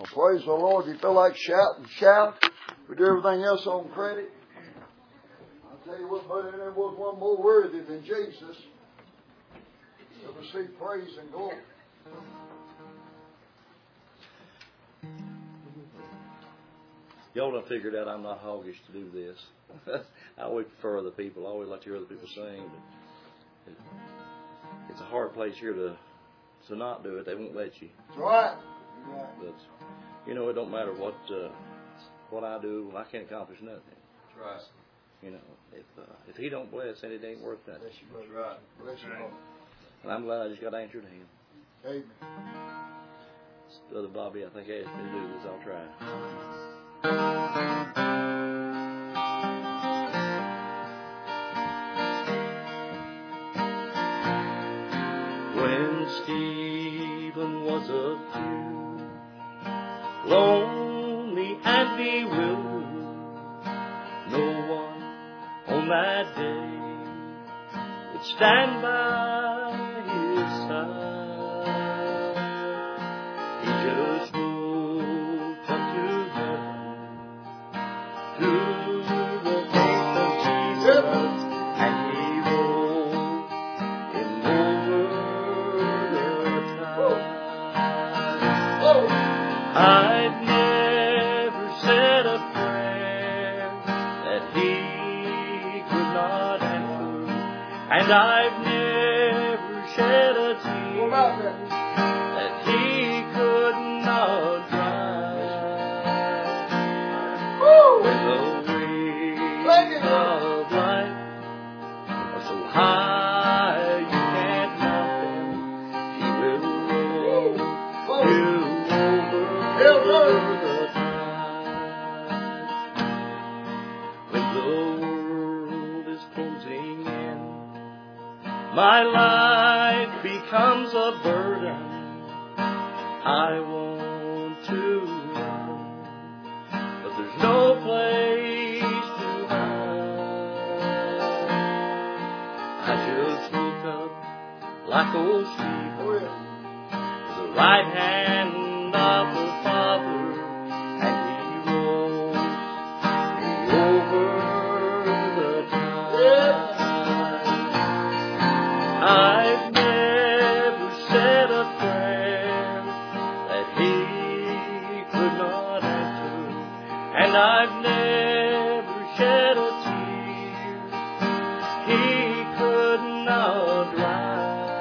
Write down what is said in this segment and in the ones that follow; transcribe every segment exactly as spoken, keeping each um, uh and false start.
Praise the Lord. You feel like shouting, shout. We do everything else on credit. I'll tell you what, buddy, there was one more worthy than Jesus to receive praise and glory. Y'all done figured out I'm not hoggish to do this. I always prefer other people. I always like to hear other people sing. But it, it's a hard place here to to not do it. They won't let you. That's right. right. But you know, it don't matter what uh, what I do. I can't accomplish nothing. That's right. You know, if uh, if He don't bless, then it ain't worth nothing. Bless you, That's right. Bless you, Lord. And I'm glad I just got answered to Him. Amen. Brother Bobby, I think asked me to do this. I'll try. When Stephen was a Jew, lonely and bewildered, no one on that day would stand by his side. He just looked up to heaven, to the face of Jesus, and he rolled him over the tide. I've never said a prayer that he could not answer, and I've never shed a tear that he could not dry. When the waves of life are so high you can't mount them, he will roll you over the tide. When the world is closing in, my life becomes a burden. I want to run, but there's no place to hide. I just look up like old Stephen, to the right hand of the Father, and he rolls me over the tide. I've never said a prayer that he could not answer, and I've never shed a tear he could not dry.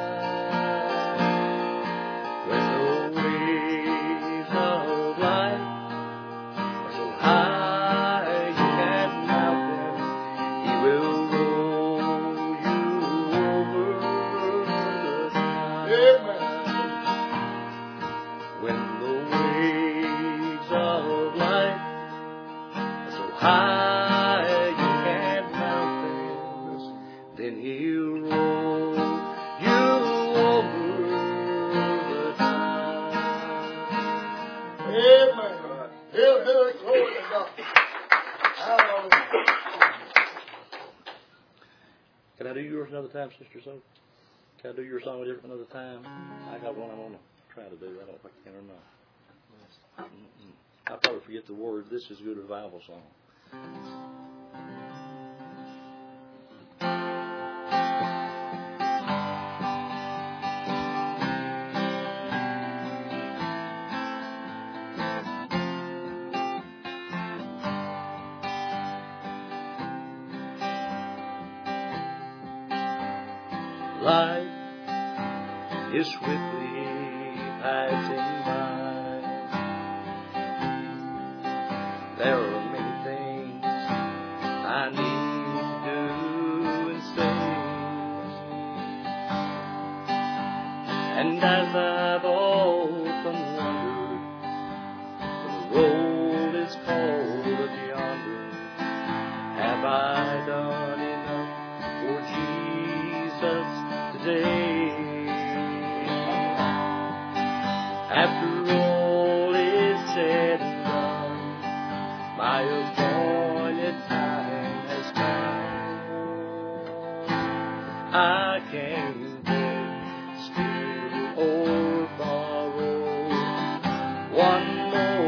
When the waves of life are so high you can't mount them, he will roll you over the tide. When the waves of life are so high you can't mount them, then he'll roll you over the tide. Amen. He'll do it. Glory to God. Hallelujah. Can I do yours another time, Sister Soap? Can I do your song another time? I got one I want to try to do. I don't know if I can or not. Mm-mm. I'll probably forget the words. This is a good revival song. Life is swiftly passing by. There are many things I need to do and say, and as I've often wondered, when the roll is called yonder, have I done enough for Jesus today? After all is said and done, my appointed time has come. I can beg, steal, or borrow one more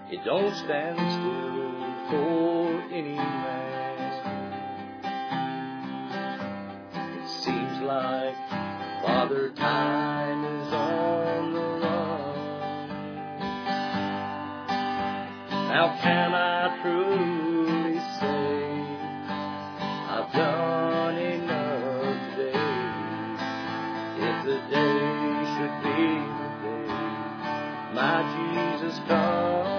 It don't stand still for any man. It seems like Father Time is on the run. Now can I truly say I've done enough today? If the day should be the day my Jesus comes,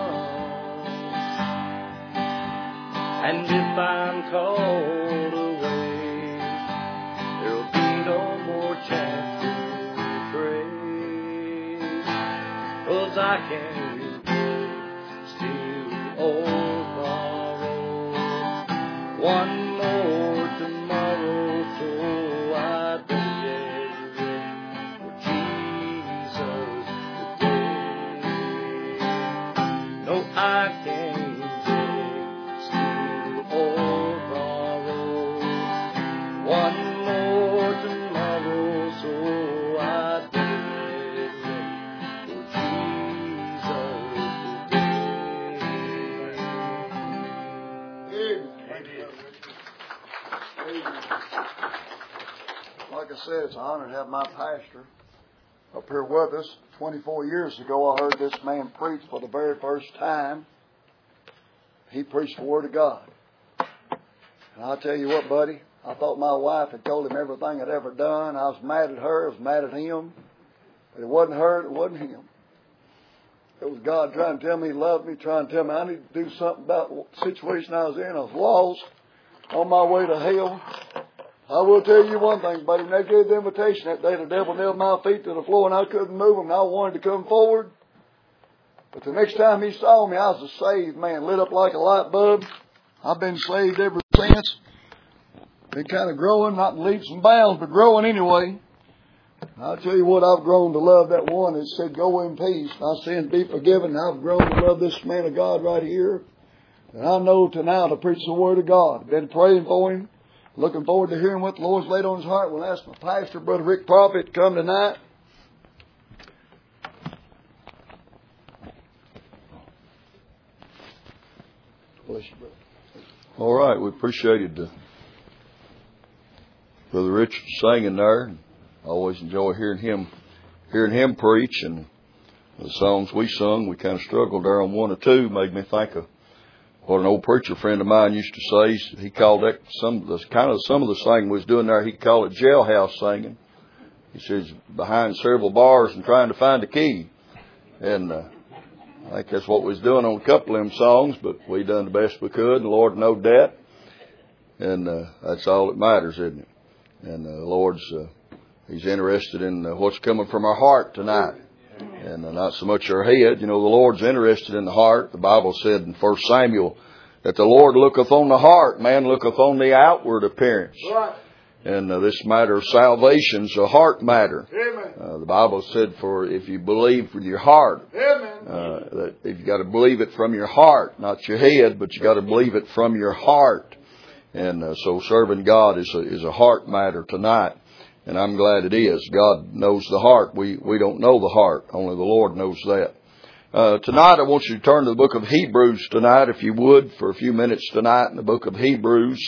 and if I'm called away, there'll be no more chance to pray, 'cause I can't repay, still or borrow one more tomorrow, so I better get ready for Jesus today. No, I can't one more tomorrow, so I better get ready for Jesus today. Amen. Like I said, it's an honor to have my pastor up here with us. twenty-four years ago, I heard this man preach for the very first time. He preached the Word of God. And I'll tell you what, buddy, I thought my wife had told him everything I'd ever done. I was mad at her. I was mad at him. But it wasn't her. It wasn't him. It was God trying to tell me He loved me, trying to tell me I need to do something about the situation I was in. I was lost, on my way to hell. I will tell you one thing, buddy. When they gave the invitation that day, the devil nailed my feet to the floor and I couldn't move them, and I wanted to come forward. But the next time he saw me, I was a saved man, lit up like a light bulb. I've been saved ever since. Been kind of growing, not in leaps and bounds, but growing anyway. And I'll tell you what, I've grown to love that one that said, "Go in peace, my sins be forgiven." And I've grown to love this man of God right here. And I know tonight to preach the Word of God. Been praying for him. Looking forward to hearing what the Lord's laid on his heart. We'll ask my pastor, Brother Rick Prophet, to come tonight. Bless you, brother. All right, we appreciated uh, Brother Richard singing there. I always enjoy hearing him, hearing him preach, and the songs we sung. We kind of struggled there on one or two. Made me think of what an old preacher friend of mine used to say. He called that some of the kind of some of the singing we was doing there. He called it jailhouse singing. He says behind several bars and trying to find a key, and uh, I think that's what we was doing on a couple of them songs. But we done the best we could, and the Lord knowed that, and uh, that's all that matters, isn't it? And uh, the Lord's uh, He's interested in uh, what's coming from our heart tonight, and uh, not so much our head. You know, the Lord's interested in the heart. The Bible said in First Samuel that the Lord looketh on the heart, man looketh on the outward appearance. Right. And uh, this matter of salvation's a heart matter. Amen. Uh, the Bible said, for if you believe with your heart, Amen. uh, that if you got to believe it from your heart, not your head, but you got to believe it from your heart. And uh, so serving God is a, is a heart matter tonight. And I'm glad it is. God knows the heart. We we don't know the heart. Only the Lord knows that. Uh, tonight I want you to turn to the book of Hebrews tonight, if you would, for a few minutes tonight in the book of Hebrews.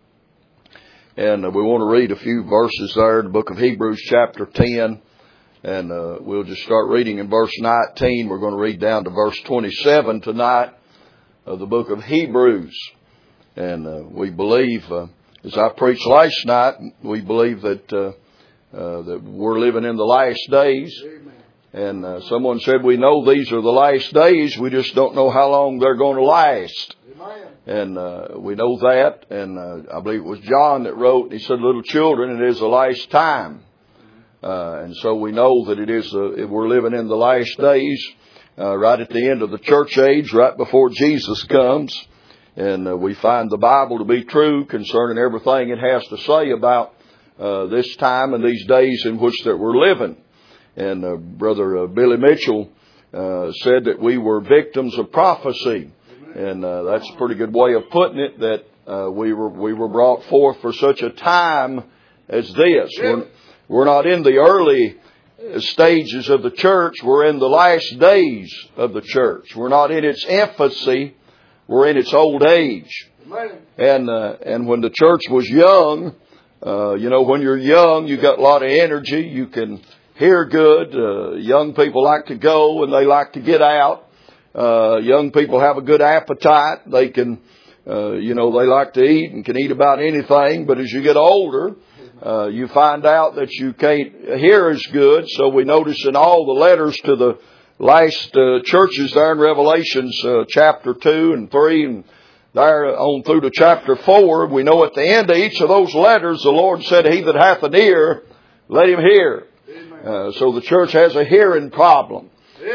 And uh, we want to read a few verses there in the book of Hebrews chapter ten. And uh, we'll just start reading in verse nineteen. We're going to read down to verse twenty-seven tonight of the book of Hebrews. And uh, we believe, uh, as I preached last night, we believe that uh, uh, that we're living in the last days. Amen. And uh, someone said, we know these are the last days. We just don't know how long they're going to last. Amen. And uh, we know that. And uh, I believe it was John that wrote, he said, little children, it is the last time. Uh, and so we know that it is the, we're living in the last days, uh, right at the end of the church age, right before Jesus comes. And uh, we find the Bible to be true concerning everything it has to say about uh, this time and these days in which that we're living. And uh, Brother uh, Billy Mitchell uh, said that we were victims of prophecy. And uh, that's a pretty good way of putting it, that uh, we were we were brought forth for such a time as this. We're, we're not in the early stages of the church. We're in the last days of the church. We're not in its infancy. We're in its old age. And uh, and when the church was young, uh, you know, when you're young, you got a lot of energy. You can hear good. Uh, young people like to go and they like to get out. Uh, young people have a good appetite. They can, uh, you know, they like to eat and can eat about anything. But as you get older, uh, you find out that you can't hear as good. So we notice in all the letters to the last uh, churches there in Revelations uh, chapter two and three and there on through to chapter four, we know at the end of each of those letters, the Lord said, "He that hath an ear, let him hear." Uh, so the church has a hearing problem.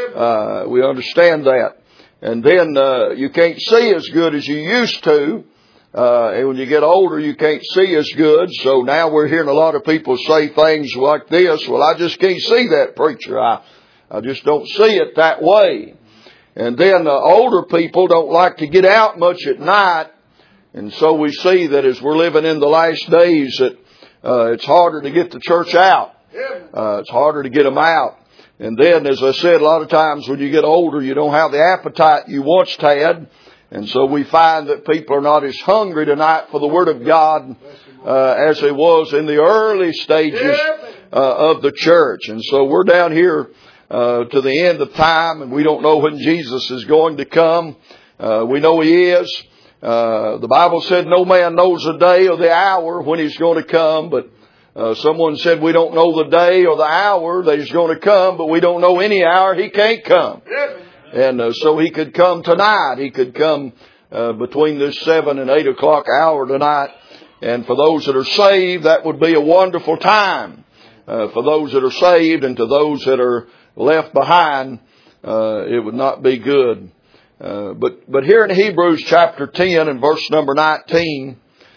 Uh, we understand that. And then uh, you can't see as good as you used to. Uh, and when you get older, you can't see as good. So now we're hearing a lot of people say things like this, "Well, I just can't see that, preacher. I, I just don't see it that way." And then uh, older people don't like to get out much at night. And so we see that as we're living in the last days that uh, it's harder to get the church out. Uh, it's harder to get them out. And then, as I said, a lot of times when you get older, you don't have the appetite you once had. And so we find that people are not as hungry tonight for the Word of God uh, as they was in the early stages uh, of the church. And so we're down here Uh, to the end of time, and we don't know when Jesus is going to come. Uh, we know He is. Uh, the Bible said no man knows the day or the hour when He's going to come, but uh, someone said we don't know the day or the hour that He's going to come, but we don't know any hour He can't come. And uh, so He could come tonight. He could come uh, between this seven and eight o'clock hour tonight. And for those that are saved, that would be a wonderful time. Uh, for those that are saved, and to those that are left behind, uh, it would not be good. Uh, but, but here in Hebrews chapter ten and verse number nineteen,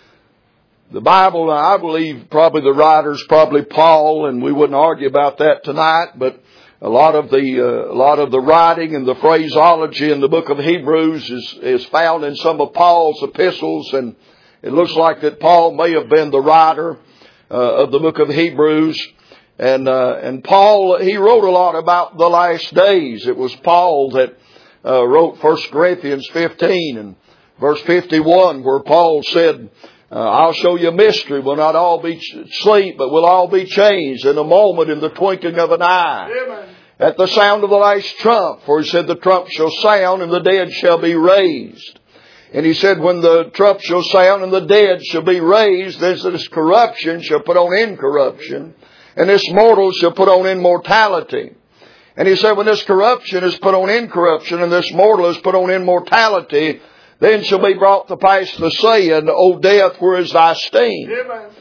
the Bible, I believe probably the writer's probably Paul, and we wouldn't argue about that tonight, but a lot of the, uh, a lot of the writing and the phraseology in the book of Hebrews is, is found in some of Paul's epistles, and it looks like that Paul may have been the writer, uh, of the book of Hebrews. And, uh, and Paul, he wrote a lot about the last days. It was Paul that, uh, wrote First Corinthians fifteen and verse fifty-one, where Paul said, uh, "I'll show you a mystery. We'll not all be asleep, but we'll all be changed in a moment, in the twinkling of an eye. Amen. At the sound of the last trump, for he said, the trump shall sound and the dead shall be raised." And he said, when the trump shall sound and the dead shall be raised, this corruption shall put on incorruption, and this mortal shall put on immortality. And he said, when this corruption is put on incorruption, and this mortal is put on immortality, then shall be brought to pass the saying, O death, where is thy sting?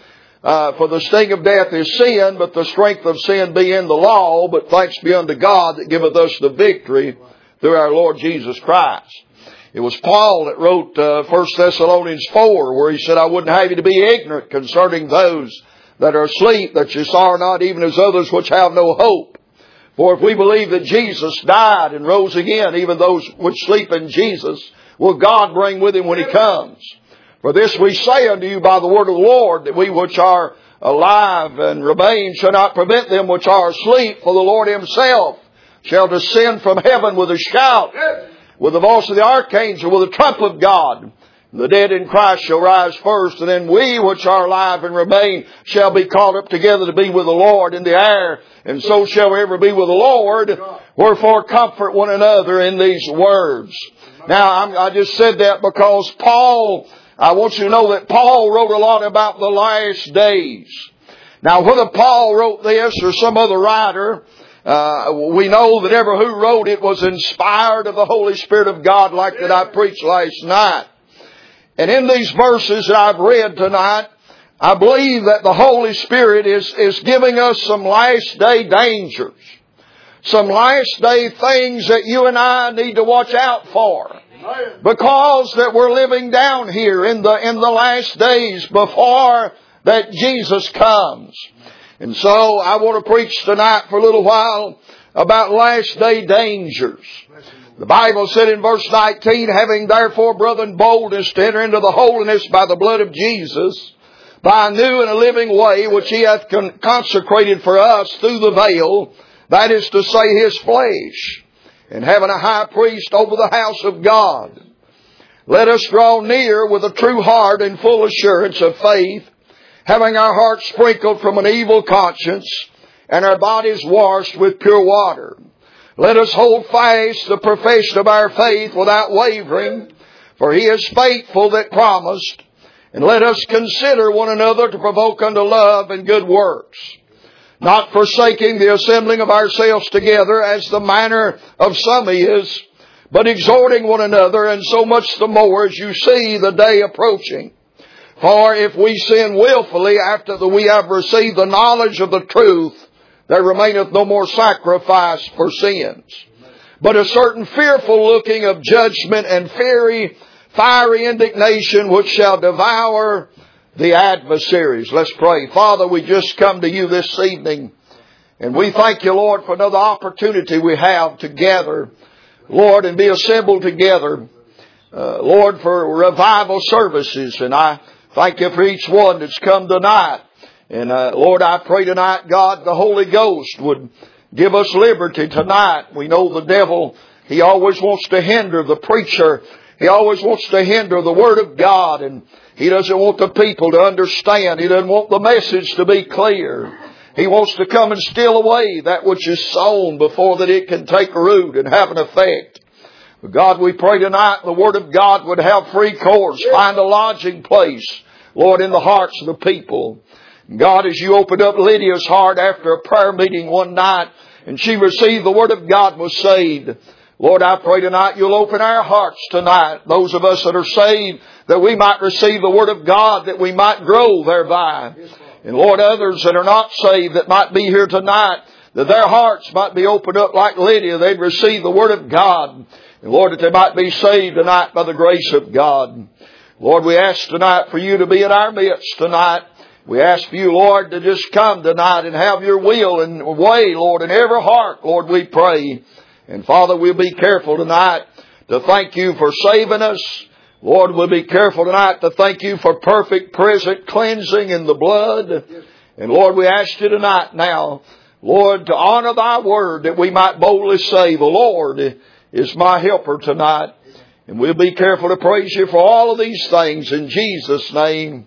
Uh, for the sting of death is sin, but the strength of sin be in the law. But thanks be unto God that giveth us the victory through our Lord Jesus Christ. It was Paul that wrote uh, First Thessalonians four, where he said, I wouldn't have you to be ignorant concerning those that are asleep, that you sorrow not even as others which have no hope. For if we believe that Jesus died and rose again, even those which sleep in Jesus, will God bring with Him when He comes. For this we say unto you by the word of the Lord, that we which are alive and remain shall not prevent them which are asleep. For the Lord Himself shall descend from heaven with a shout, with the voice of the archangel, with the trump of God. The dead in Christ shall rise first, and then we which are alive and remain shall be caught up together to be with the Lord in the air, and so shall we ever be with the Lord. Wherefore comfort one another in these words. Now, I'm, I just said that because Paul, I want you to know that Paul wrote a lot about the last days. Now, whether Paul wrote this or some other writer, uh, we know that ever who wrote it was inspired of the Holy Spirit of God, like that I preached last night. And in these verses that I've read tonight, I believe that the Holy Spirit is, is giving us some last day dangers. Some last day things that you and I need to watch out for. Because that we're living down here in the, in the last days before that Jesus comes. And so I want to preach tonight for a little while about last day dangers. The Bible said in verse nineteen, having therefore, brethren, boldness to enter into the holiness by the blood of Jesus, by a new and a living way which He hath con- consecrated for us through the veil, that is to say, His flesh, and having a high priest over the house of God. Let us draw near with a true heart and full assurance of faith, having our hearts sprinkled from an evil conscience, and our bodies washed with pure water. Let us hold fast the profession of our faith without wavering, for He is faithful that promised. And let us consider one another to provoke unto love and good works, not forsaking the assembling of ourselves together as the manner of some is, but exhorting one another, and so much the more as you see the day approaching. For if we sin willfully after that we have received the knowledge of the truth, there remaineth no more sacrifice for sins, but a certain fearful looking of judgment and fiery, fiery indignation which shall devour the adversaries. Let's pray. Father, we just come to you this evening, and we thank you, Lord, for another opportunity we have to gather, Lord, and be assembled together, uh, Lord, for revival services. And I thank you for each one that's come tonight. And uh, Lord, I pray tonight, God, the Holy Ghost would give us liberty tonight. We know the devil, he always wants to hinder the preacher. He always wants to hinder the Word of God, and he doesn't want the people to understand. He doesn't want the message to be clear. He wants to come and steal away that which is sown before that it can take root and have an effect. But God, we pray tonight the Word of God would have free course, find a lodging place, Lord, in the hearts of the people. God, as you opened up Lydia's heart after a prayer meeting one night, and she received the Word of God and was saved, Lord, I pray tonight you'll open our hearts tonight, those of us that are saved, that we might receive the Word of God, that we might grow thereby. And Lord, others that are not saved that might be here tonight, that their hearts might be opened up like Lydia, they'd receive the Word of God. And Lord, that they might be saved tonight by the grace of God. Lord, we ask tonight for you to be in our midst tonight. We ask for you, Lord, to just come tonight and have your will and way, Lord, in every heart, Lord, we pray. And Father, we'll be careful tonight to thank you for saving us. Lord, we'll be careful tonight to thank you for perfect present cleansing in the blood. And Lord, we ask you tonight now, Lord, to honor thy word that we might boldly say, the Lord is my helper tonight. And we'll be careful to praise you for all of these things in Jesus' name.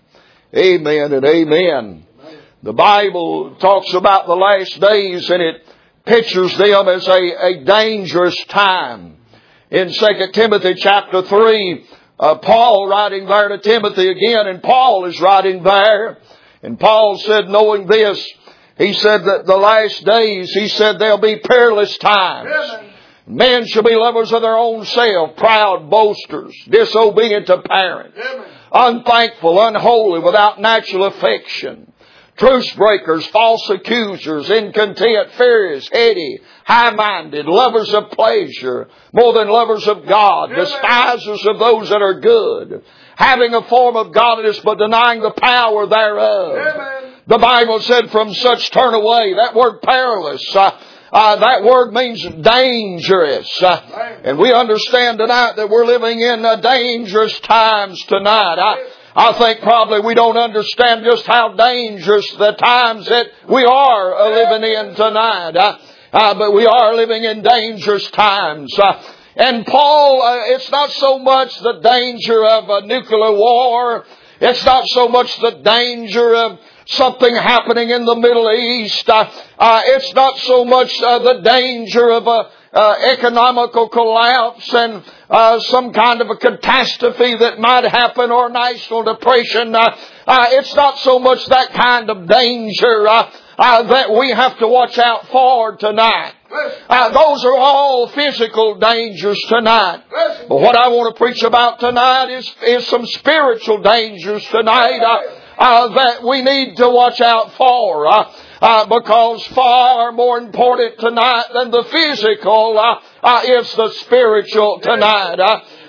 Amen and amen. The Bible talks about the last days, and it pictures them as a, a dangerous time. In Second Timothy chapter three, uh, Paul writing there to Timothy again, and Paul is writing there. And Paul said, knowing this, he said that the last days, he said there'll be perilous times. Amen. Men shall be lovers of their own self, proud, boasters, disobedient to parents, Amen. Unthankful, unholy, without natural affection, truce breakers, false accusers, incontent, furious, heady, high-minded, lovers of pleasure, more than lovers of God, Amen. Despisers of those that are good, having a form of godliness but denying the power thereof. Amen. The Bible said, from such turn away. That word perilous, uh, Uh, that word means dangerous. Uh, and we understand tonight that we're living in uh, dangerous times tonight. I, I think probably we don't understand just how dangerous the times that we are uh, living in tonight. Uh, uh, but we are living in dangerous times. Uh, and Paul, uh, it's not so much the danger of a nuclear war. It's not so much the danger of something happening in the Middle East. Uh, uh, it's not so much uh, the danger of a uh, economical collapse and uh, some kind of a catastrophe that might happen, or national depression. Uh, uh, it's not so much that kind of danger uh, uh, that we have to watch out for tonight. Uh, those are all physical dangers tonight. But what I want to preach about tonight is, is some spiritual dangers tonight. Uh, Uh, that we need to watch out for, uh, uh, because far more important tonight than the physical uh, uh, is the spiritual tonight. Uh,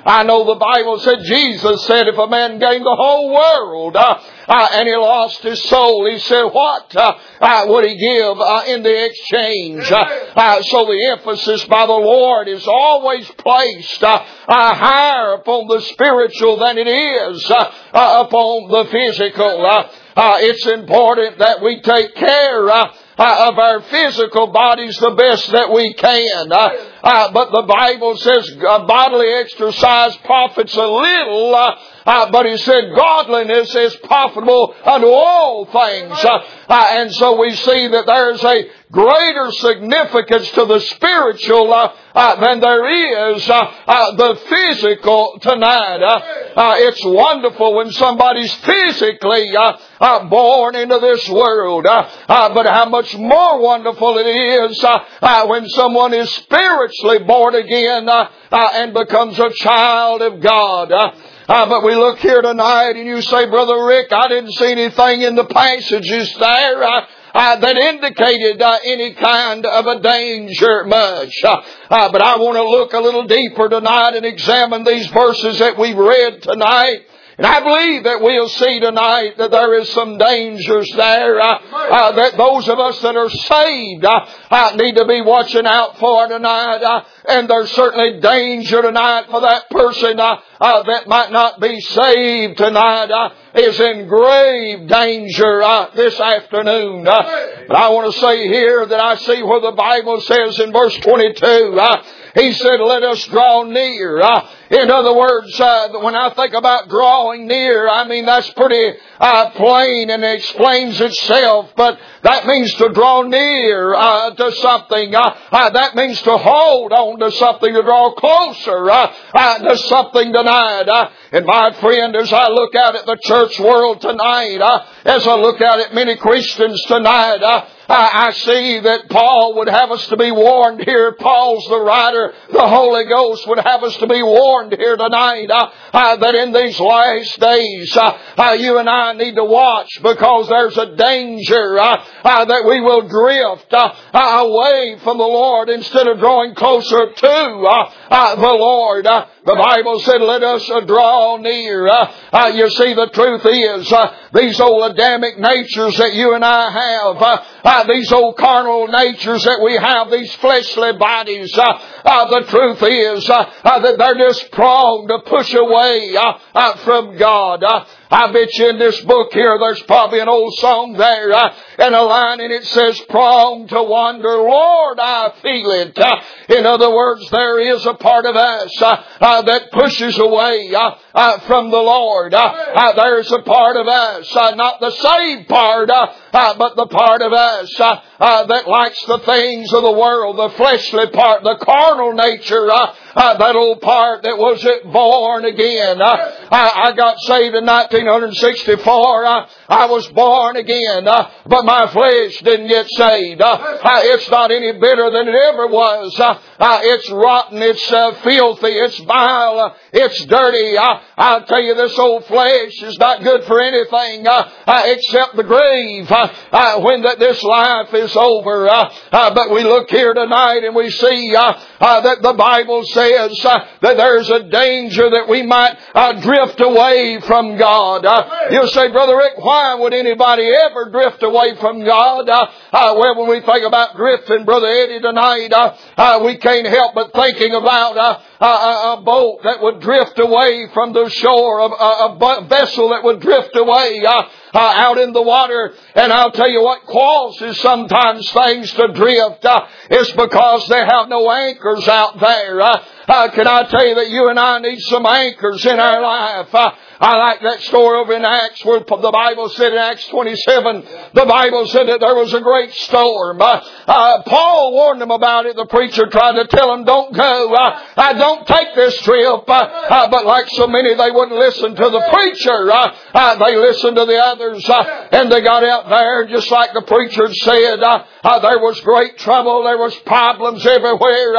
I know the Bible said, Jesus said, if a man gained the whole world uh, uh, and he lost his soul, he said, what uh, uh, would he give uh, in the exchange? Uh, uh, so the emphasis by the Lord is always placed uh, uh, higher upon the spiritual than it is uh, uh, upon the physical. Uh, uh, it's important that we take care uh, Uh, of our physical bodies the best that we can. Uh, uh, but the Bible says uh, bodily exercise profits a little, uh, uh, but He said godliness is profitable unto all things. Uh, uh, and so we see that there's a greater significance to the spiritual uh, uh, than there is uh, uh, the physical tonight. Uh, uh, it's wonderful when somebody's physically uh, uh, born into this world, uh, uh, but how much more wonderful it is uh, uh, when someone is spiritually born again uh, uh, and becomes a child of God. Uh, Uh, but we look here tonight and you say, Brother Rick, I didn't see anything in the passages there uh, uh, that indicated uh, any kind of a danger much. Uh, uh, but I want to look a little deeper tonight and examine these verses that we've read tonight. And I believe that we'll see tonight that there is some dangers there uh, uh, that those of us that are saved uh, uh, need to be watching out for tonight. Uh, and there's certainly danger tonight for that person uh, uh, that might not be saved tonight. Uh, is in grave danger uh, this afternoon. Uh, but I want to say here that I see where the Bible says in verse twenty-two, uh, He said, let us draw near. Uh, in other words, uh, when I think about drawing near, I mean, that's pretty uh, plain and it explains itself. But that means to draw near uh, to something. Uh, uh, that means to hold on to something, to draw closer uh, uh, to something tonight. Uh, and my friend, as I look out at the church world tonight, uh, as I look out at many Christians tonight, uh, I see that Paul would have us to be warned here. Paul's the writer. The Holy Ghost would have us to be warned here tonight uh, uh, that in these last days uh, uh, you and I need to watch, because there's a danger uh, uh, that we will drift uh, uh, away from the Lord instead of drawing closer to uh, uh, the Lord. Uh, the Bible said, let us uh, draw near. Uh, uh, you see, the truth is, uh, these old Adamic natures that you and I have, uh, uh, these old carnal natures that we have, these fleshly bodies, uh, uh, the truth is uh, uh, that they're just prone to push away uh, uh, from God. Uh, I bet you in this book here there's probably an old song there uh, and a line and it says, prone to wander, Lord, I feel it. Uh, in other words, there is a part of us uh, uh, that pushes away uh, uh, from the Lord. Uh, uh, there's a part of us, uh, not the saved part, uh, uh, but the part of us uh, uh, that likes the things of the world, the fleshly part, the carnal nature, uh, uh, that old part that wasn't born again. Uh, I, I got saved in nineteen sixty-four. Uh, I was born again, uh, but my flesh didn't get saved. Uh, uh, it's not any better than it ever was. Uh, uh, it's rotten. It's uh, filthy. It's vile. Uh, it's dirty. Uh, I'll tell you, this old flesh is not good for anything uh, uh, except the grave uh, uh, when that this life is over. Uh, uh, but we look here tonight and we see uh, uh, that the Bible says uh, that there's a danger that we might uh, drift away from God. Uh, you'll say, Brother Rick, why would anybody ever drift away from God? Uh, uh, well, when we think about drifting, Brother Eddie, tonight, uh, uh, we can't help but thinking about uh, a, a boat that would drift away from the shore, a, a, a vessel that would drift away uh, uh, out in the water. And I'll tell you what causes sometimes things to drift. Uh, it's because they have no anchors out there. Uh, uh, can I tell you that you and I need some anchors in our life? Uh, I like that story over in Acts where the Bible said in Acts twenty-seven, the Bible said that there was a great storm. Uh, uh, Paul warned them about it. The preacher tried to tell them, don't go. Uh, uh, don't take this trip. Uh, uh, but like so many, they wouldn't listen to the preacher. Uh, uh, they listened to the others. Uh, and they got out there, just like the preacher said, uh, uh, there was great trouble. There was problems everywhere. Uh,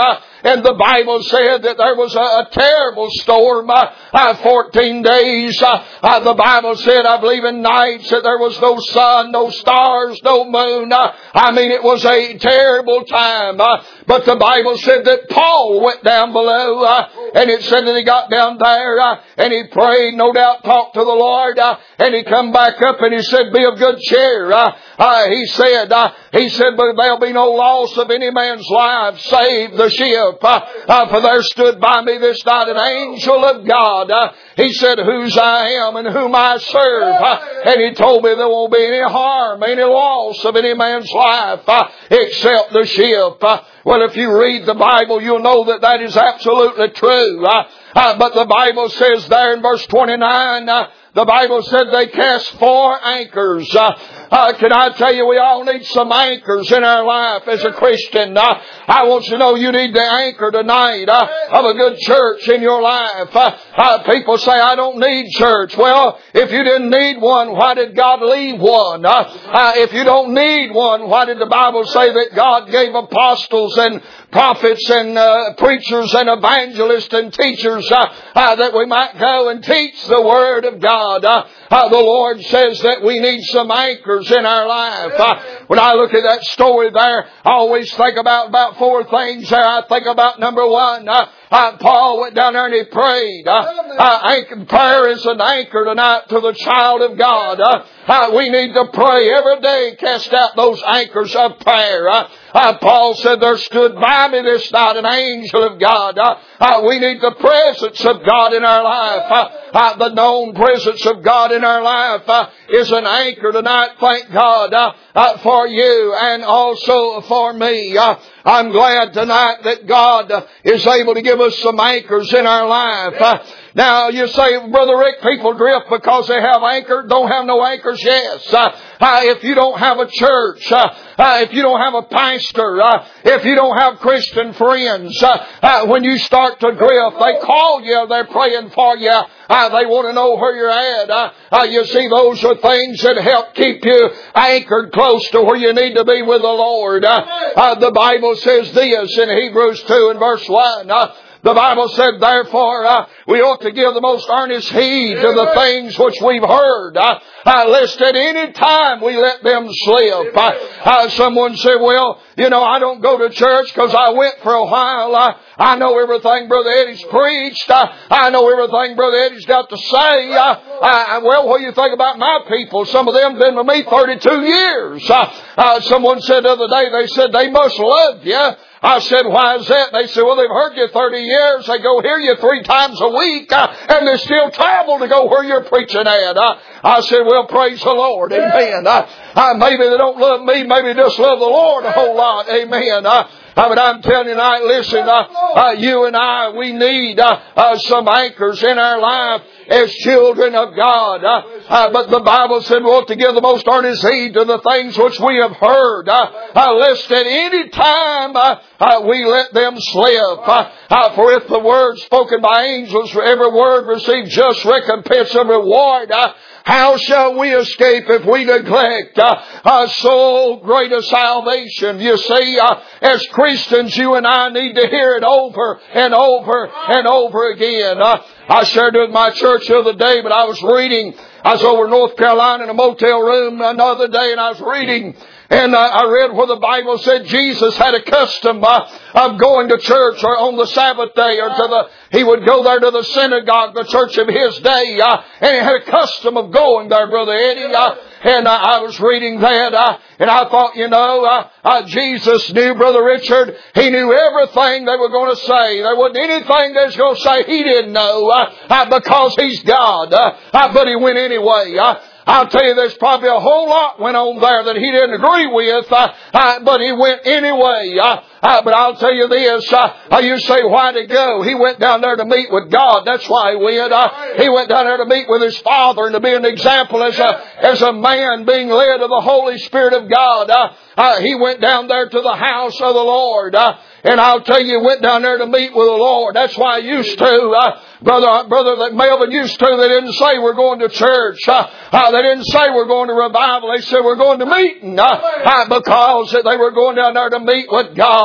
and the Bible said that there was a, a terrible storm, uh, uh, fourteen days. Uh, uh, the Bible said, I believe in nights, that there was no sun, no stars, no moon. Uh, I mean, it was a terrible time. Uh, but the Bible said that Paul went down below, uh, and it said that he got down there, uh, and he prayed, no doubt talked to the Lord, uh, and he come back up and he said, be of good cheer. Uh, uh, he said, uh, he said, but there'll be no loss of any man's life save the ship. Uh, uh, for there stood by me this night an angel of God. Uh, he said, whose I am and whom I serve. Uh, and he told me there won't be any harm, any loss of any man's life uh, except the ship. Uh, well, if you read the Bible, you'll know that that is absolutely true. Uh, uh, but the Bible says there in verse twenty-nine, uh, the Bible said they cast four anchors. Uh, uh, can I tell you, we all need some anchors in our life as a Christian. Uh, I want you to know you need the anchor tonight uh, of a good church in your life. Uh, uh, people say, I don't need church. Well, if you didn't need one, why did God leave one? Uh, uh, if you don't need one, why did the Bible say that God gave apostles and prophets and uh, preachers and evangelists and teachers uh, uh, that we might go and teach the Word of God? Uh, uh, the Lord says that we need some anchors in our life. Uh, when I look at that story there, I always think about, about four things there. I think about number one, uh, uh, Paul went down there and he prayed. Uh, uh, anchor, prayer is an anchor tonight to the child of God. Uh, uh, we need to pray every day, cast out those anchors of prayer. Uh, Uh, Paul said, there stood by me this night an angel of God. Uh, uh, we need the presence of God in our life. Uh, uh, the known presence of God in our life uh, is an anchor tonight, thank God, uh, uh, for you and also for me. Uh, I'm glad tonight that God uh, is able to give us some anchors in our life. Uh, Now, you say, Brother Rick, people drift because they have anchor, don't have no anchors. Yes. Uh, uh, if you don't have a church, uh, uh, if you don't have a pastor, uh, if you don't have Christian friends, uh, uh, when you start to drift, they call you, they're praying for you. Uh, they want to know where you're at. Uh, uh, you see, those are things that help keep you anchored close to where you need to be with the Lord. Uh, uh, the Bible says this in Hebrews two and verse one. Uh, The Bible said, therefore, uh, we ought to give the most earnest heed to the things which we've heard, uh, uh, lest at any time we let them slip. Uh, uh, someone said, well, you know, I don't go to church because I went for a while. Uh, I know everything Brother Eddie's preached. Uh, I know everything Brother Eddie's got to say. Uh, uh, well, what do you think about my people? Some of them have been with me thirty-two years. Uh, uh, someone said the other day, they said they must love you. I said, why is that? They said, well, they've heard you thirty years. They go hear you three times a week, uh, and they still travel to go where you're preaching at. Uh, I said, well, praise the Lord. Amen. Uh, uh, maybe they don't love me. Maybe they just love the Lord a whole lot. Amen. Uh, Uh, but I'm telling you tonight, listen, uh, uh, you and I, we need uh, uh, some anchors in our life as children of God. Uh, uh, but the Bible said we ought to give the most earnest heed to the things which we have heard, uh, uh, lest at any time uh, uh, we let them slip. Uh, uh, for if the word spoken by angels, for every word receive just recompense and reward, uh, how shall we escape if we neglect uh, uh, so great a salvation? You see, uh, as Christians, you and I need to hear it over and over and over again. Uh, I shared it with my church the other day, but I was reading. I was over in North Carolina in a motel room another day, and I was reading. And uh, I read where the Bible said Jesus had a custom uh, of going to church or on the Sabbath day, or to the he would go there to the synagogue, the church of his day, uh, and he had a custom of going there, Brother Eddie. Uh, and uh, I was reading that, uh, and I thought, you know, uh, uh, Jesus knew, Brother Richard, he knew everything they were going to say. There wasn't anything they was going to say he didn't know, uh, uh, because he's God. Uh, uh, but he went anyway. Uh, I'll tell you, there's probably a whole lot went on there that he didn't agree with, uh, uh, but he went anyway. Uh, uh, but I'll tell you this, uh, uh, you say, why'd he go? He went down there to meet with God. That's why he went. Uh, he went down there to meet with his Father and to be an example as a, as a man being led of the Holy Spirit of God. Uh, uh, he went down there to the house of the Lord. Uh, And I'll tell you, went down there to meet with the Lord. That's why I used to, uh, brother, brother that Melvin used to, they didn't say we're going to church. Uh, uh, they didn't say we're going to revival. They said we're going to meeting, uh, uh, because they were going down there to meet with God.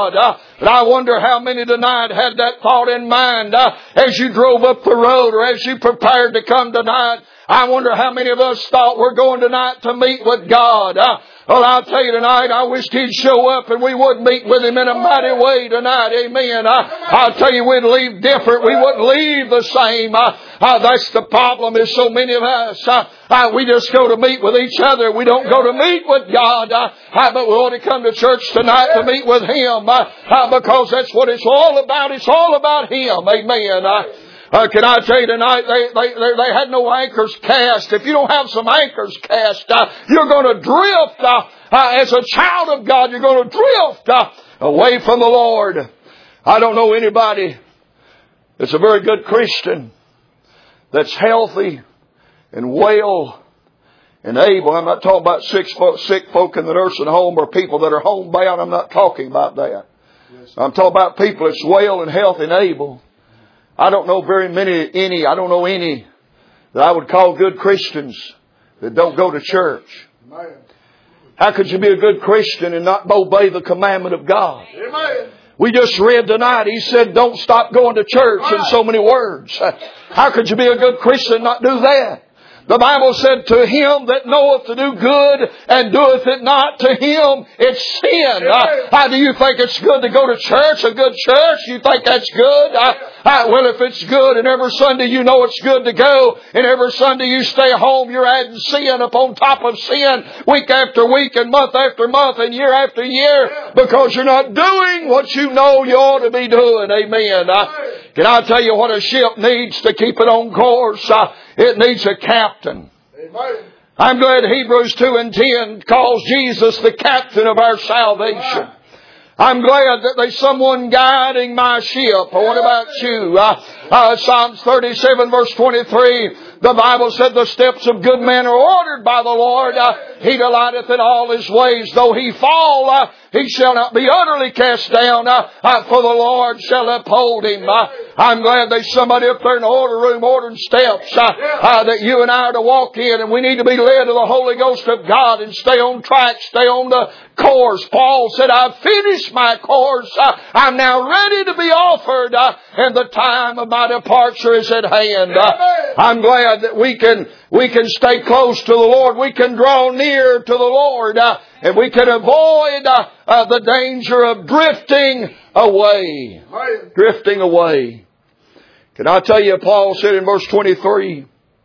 God. Uh, but I wonder how many tonight had that thought in mind uh, as you drove up the road or as you prepared to come tonight. I wonder how many of us thought we're going tonight to meet with God. Uh, well, I'll tell you tonight, I wished He'd show up and we would meet with Him in a mighty way tonight. Amen. Uh, I'll tell you, we'd leave different. We wouldn't leave the same. Uh, uh, that's the problem is so many of us, uh, uh, we just go to meet with each other. We don't go to meet with God. Uh, uh, but we ought to come to church tonight to meet with Him uh, uh, because that's what it's all about. It's all about Him. Amen. Uh, Uh, can I tell you tonight, they, they, they, they had no anchors cast. If you don't have some anchors cast, uh, you're going to drift. Uh, uh, as a child of God, you're going to drift uh, away from the Lord. I don't know anybody that's a very good Christian that's healthy and well and able. I'm not talking about sick folk, sick folk in the nursing home or people that are homebound. I'm not talking about that. I'm talking about people that's well and healthy and able. I don't know very many, any, I don't know any that I would call good Christians that don't go to church. Amen. How could you be a good Christian and not obey the commandment of God? Amen. We just read tonight, He said, don't stop going to church in so many words. How could you be a good Christian and not do that? The Bible said, to him that knoweth to do good and doeth it not, to him it's sin. Uh, how do you think it's good to go to church, a good church? You think that's good? Uh, uh, well, if it's good and every Sunday you know it's good to go and every Sunday you stay home, you're adding sin upon top of sin week after week and month after month and year after year because you're not doing what you know you ought to be doing. Amen. Uh, can I tell you what a ship needs to keep it on course? Uh, It needs a captain. Amen. I'm glad Hebrews two and ten calls Jesus the captain of our salvation. I'm glad that there's someone guiding my ship. What about you? Uh, uh, Psalms thirty-seven verse twenty-three. The Bible said the steps of good men are ordered by the Lord. Uh, he delighteth in all His ways. Though he fall, uh, he shall not be utterly cast down. Uh, uh, for the Lord shall uphold him. Uh, I'm glad there's somebody up there in the order room ordering steps uh, uh, that you and I are to walk in. And we need to be led to the Holy Ghost of God and stay on track, stay on the course. Paul said, I've finished my course. Uh, I'm now ready to be offered. Uh, and the time of my departure is at hand. Uh, I'm glad that we can we can stay close to the Lord. We can draw near to the Lord. Uh, and we can avoid uh, uh, the danger of drifting away. Drifting away. Can I tell you, Paul said in verse twenty-three,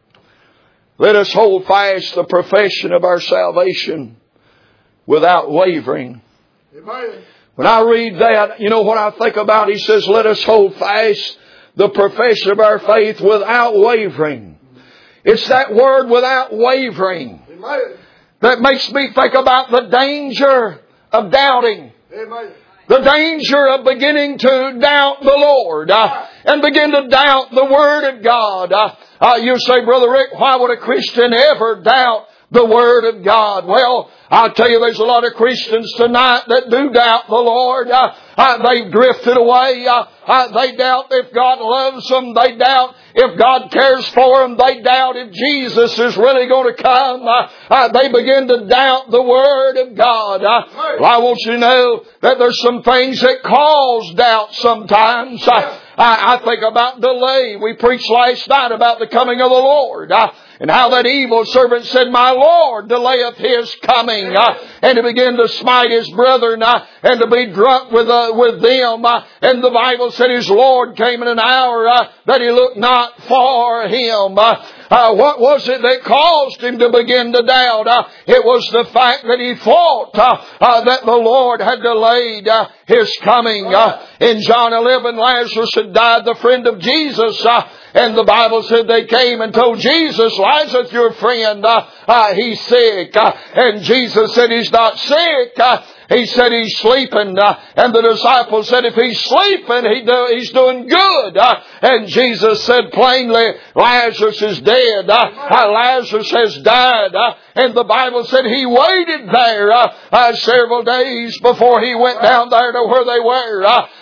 let us hold fast the profession of our salvation without wavering. Amen. When I read that, you know what I think about? He says, let us hold fast the profession of our faith without wavering. It's that word without wavering Amen. That makes me think about the danger of doubting. Amen. The danger of beginning to doubt the Lord uh, and begin to doubt the Word of God. Uh, uh, you say, Brother Rick, why would a Christian ever doubt the Word of God? Well, I'll tell you, there's a lot of Christians tonight that do doubt the Lord. Uh, uh, they've drifted away. Uh, uh, they doubt if God loves them. They doubt if God cares for them. They doubt if Jesus is really going to come. Uh, uh, they begin to doubt the Word of God. Uh, well, I want you to know that there's some things that cause doubt sometimes. Uh, I, I think about delay. We preached last night about the coming of the Lord. Uh, And how that evil servant said, my Lord delayeth His coming. Uh, and to begin to smite his brethren uh, and to be drunk with uh, with them. Uh, and the Bible said his Lord came in an hour uh, that He looked not for him. Uh, uh, what was it that caused him to begin to doubt? Uh, it was the fact that he thought uh, uh, that the Lord had delayed uh, His coming. Uh, in John eleven, Lazarus had died, the friend of Jesus. Uh, And the Bible said they came and told Jesus, Lazarus, your friend, uh, uh, he's sick. Uh, and Jesus said he's not sick. Uh, he said he's sleeping. Uh, and the disciples said if he's sleeping, he do, he's doing good. Uh, and Jesus said plainly, Lazarus is dead. Uh, uh, Lazarus has died. Uh, and the Bible said he waited there uh, uh, several days before he went down there to where they were. Uh,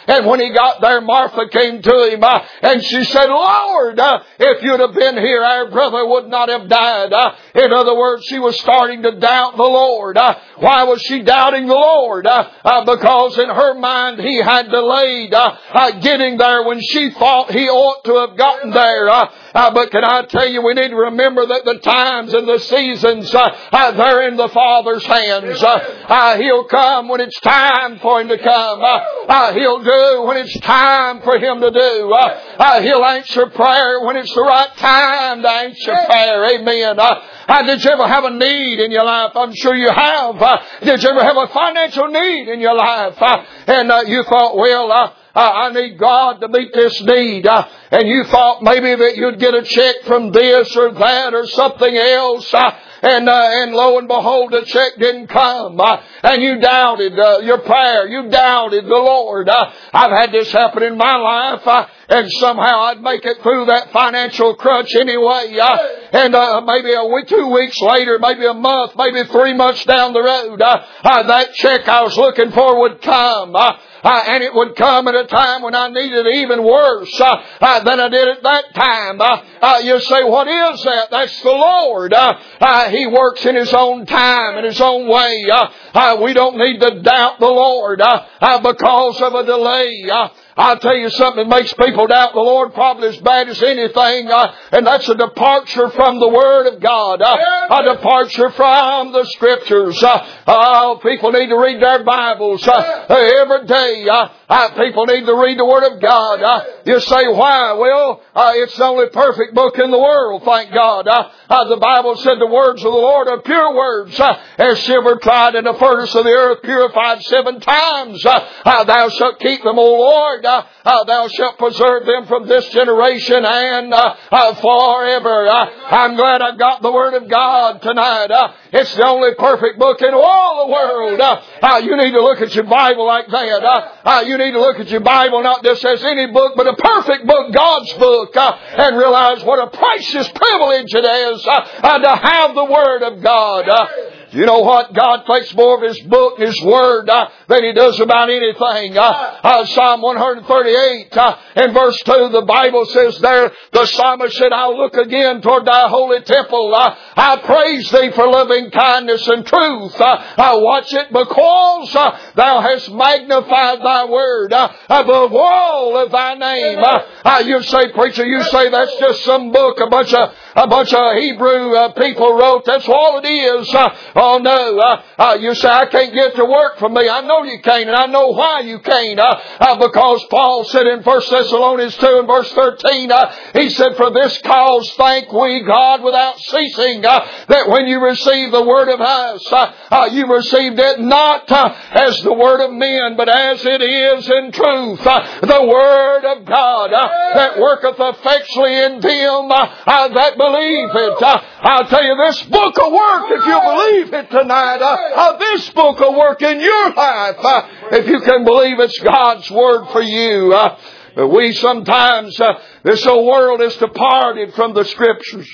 And when he got there, Martha came to him uh, and she said, Lord, uh, if you'd have been here, our brother would not have died. Uh, in other words, she was starting to doubt the Lord. Uh, why was she doubting the Lord? Uh, uh, because in her mind he had delayed uh, uh, getting there when she thought he ought to have gotten there. Uh, uh, but can I tell you, we need to remember that the times and the seasons, uh, uh, they're in the Father's hands. Uh, uh, he'll come when it's time for Him to come. Uh, uh, he'll do when it's time for Him to do. Uh, uh, he'll answer prayer when it's the right time to answer prayer. Amen. Uh, uh, did you ever have a need in your life? I'm sure you have. Uh, did you ever have a financial need in your life? Uh, and uh, you thought, well, uh, Uh, I need God to meet this need. Uh, and you thought maybe that you'd get a check from this or that or something else. Uh, and, uh, and lo and behold, the check didn't come. Uh, and you doubted uh, your prayer. You doubted the Lord. Uh, I've had this happen in my life. Uh, and somehow I'd make it through that financial crunch anyway. Uh, and uh, maybe a week, two weeks later, maybe a month, maybe three months down the road, uh, uh, that check I was looking for would come. Uh, Uh, and it would come at a time when I needed it even worse uh, uh, than I did at that time. Uh, uh, you say, what is that? That's the Lord. Uh, uh, he works in His own time, in His own way. Uh, uh, we don't need to doubt the Lord uh, uh, because of a delay. Uh, I'll tell you something that makes people doubt the Lord probably as bad as anything, uh, and that's a departure from the Word of God, uh, a departure from the Scriptures. Uh, uh, people need to read their Bibles uh, every day. Uh, uh, people need to read the Word of God. Uh, you say, why? Well, uh, it's the only perfect book in the world, thank God. Uh, uh, the Bible said the words of the Lord are pure words, uh, as silver tried in the furnace of the earth, purified seven times. Uh, uh, thou shalt keep them, O Lord. Uh, uh, thou shalt preserve them from this generation and uh, uh, forever. Uh, I'm glad I've got the Word of God tonight. Uh, it's the only perfect book in all the world. Uh, uh, you need to look at your Bible like that. Uh, uh, you need to look at your Bible not just as any book, but a perfect book, God's book, uh, and realize what a precious privilege it is uh, uh, to have the Word of God. Uh, You know what? God thinks more of His book and His Word uh, than He does about anything. Uh, uh, Psalm one thirty-eight uh, and verse two, the Bible says there, the psalmist said, I'll look again toward Thy holy temple. Uh, I praise Thee for loving kindness and truth. Uh, I watch it because uh, Thou hast magnified Thy Word uh, above all of Thy name. Uh, uh, you say, preacher, you say that's just some book a bunch of a bunch of Hebrew uh, people wrote. That's all it is. Uh, Oh no, uh, uh, you say, I can't get to work for me. I know you can't, and I know why you can't. Uh, uh, because Paul said in First Thessalonians two and verse thirteen, uh, he said, for this cause thank we God without ceasing, uh, that when you receive the word of us, uh, uh, you received it not uh, as the word of men, but as it is in truth, uh, the word of God, uh, that worketh effectually in them uh, uh, that believe it. Uh, I'll tell you, this book will work if you believe it tonight. Uh, uh, this book will work in your life uh, if you can believe it's God's Word for you. Uh, but we sometimes, uh, this whole world is departed from the Scriptures.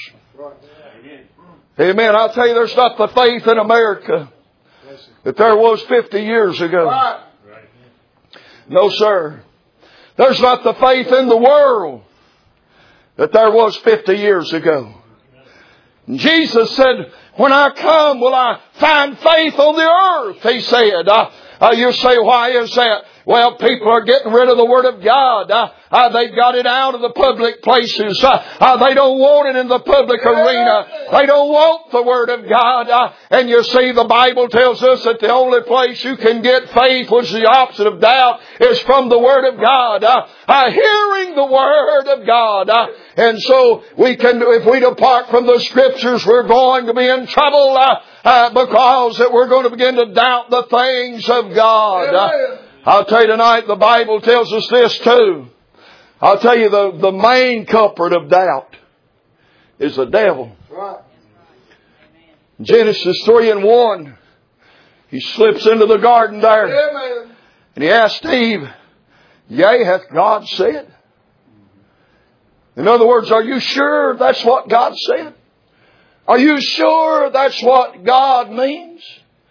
Amen. I'll tell you, there's not the faith in America that there was fifty years ago. No, sir. There's not the faith in the world that there was fifty years ago. Jesus said, when I come, will I find faith on the earth? He said. Uh, uh, you say, why is that? Well, people are getting rid of the Word of God. Uh, uh, they've got it out of the public places. Uh, uh, they don't want it in the public arena. They don't want the Word of God. Uh, and you see, the Bible tells us that the only place you can get faith, which is the opposite of doubt, is from the Word of God. Uh, uh, hearing the Word of God. Uh, and so we can, if we depart from the Scriptures, we're going to be in trouble uh, uh, because that we're going to begin to doubt the things of God. Uh, I'll tell you tonight, the Bible tells us this too. I'll tell you, the, the main culprit of doubt is the devil. Right. Genesis three and one, he slips into the garden there. Amen. And he asked Eve, yea, hath God said? In other words, are you sure that's what God said? Are you sure that's what God means?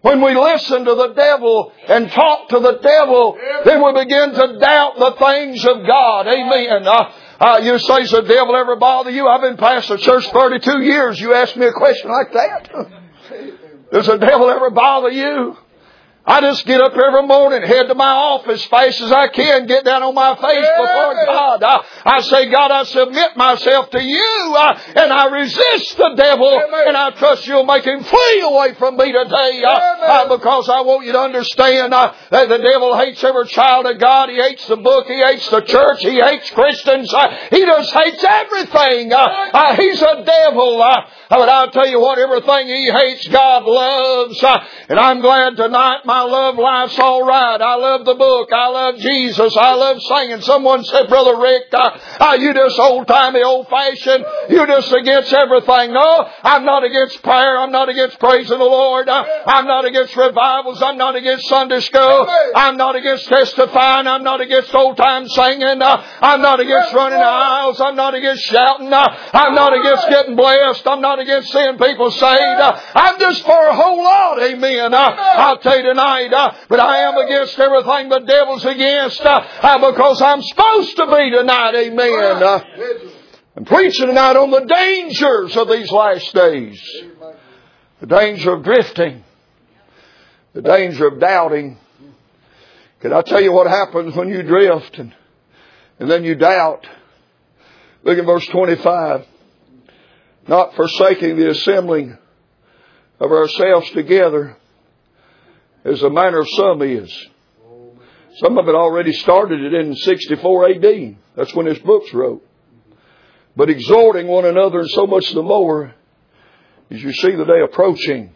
When we listen to the devil and talk to the devil, then we begin to doubt the things of God. Amen. Uh, uh, you say, does the devil ever bother you? I've been pastor of church thirty-two years. You ask me a question like that? Does the devil ever bother you? I just get up every morning, head to my office fast as I can, get down on my face before God. I, I say, God, I submit myself to you, uh, and I resist the devil, and I trust you'll make him flee away from me today, uh, uh, because I want you to understand uh, that the devil hates every child of God. He hates the book. He hates the church. He hates Christians. Uh, he just hates everything. Uh, uh, he's a devil. Uh, but I'll tell you what, everything he hates, God loves. Uh, and I'm glad tonight my love life's all right. I love the book. I love Jesus. I love singing. Someone said, Brother Rick, uh, uh, you just old-timey, old-fashioned. You just against everything. No, I'm not against prayer. I'm not against praising the Lord. Uh, I'm not against revivals. I'm not against Sunday school. I'm not against testifying. I'm not against old-time singing. Uh, I'm not against running the aisles. I'm not against shouting. Uh, I'm not against getting blessed. I'm not against seeing people saved. Uh, I'm just for a whole lot. Amen. Uh, I'll tell you tonight, uh, but I am against everything the devil's against, uh, uh, because I'm supposed to be tonight. Amen. Uh, I'm preaching tonight on the dangers of these last days. The danger of drifting. The danger of doubting. Can I tell you what happens when you drift and, and then you doubt? Look at verse twenty-five. Not forsaking the assembling of ourselves together, as the manner of some is. Some of it already started it in sixty-four A D. That's when this book's wrote. But exhorting one another, and so much the more as you see the day approaching.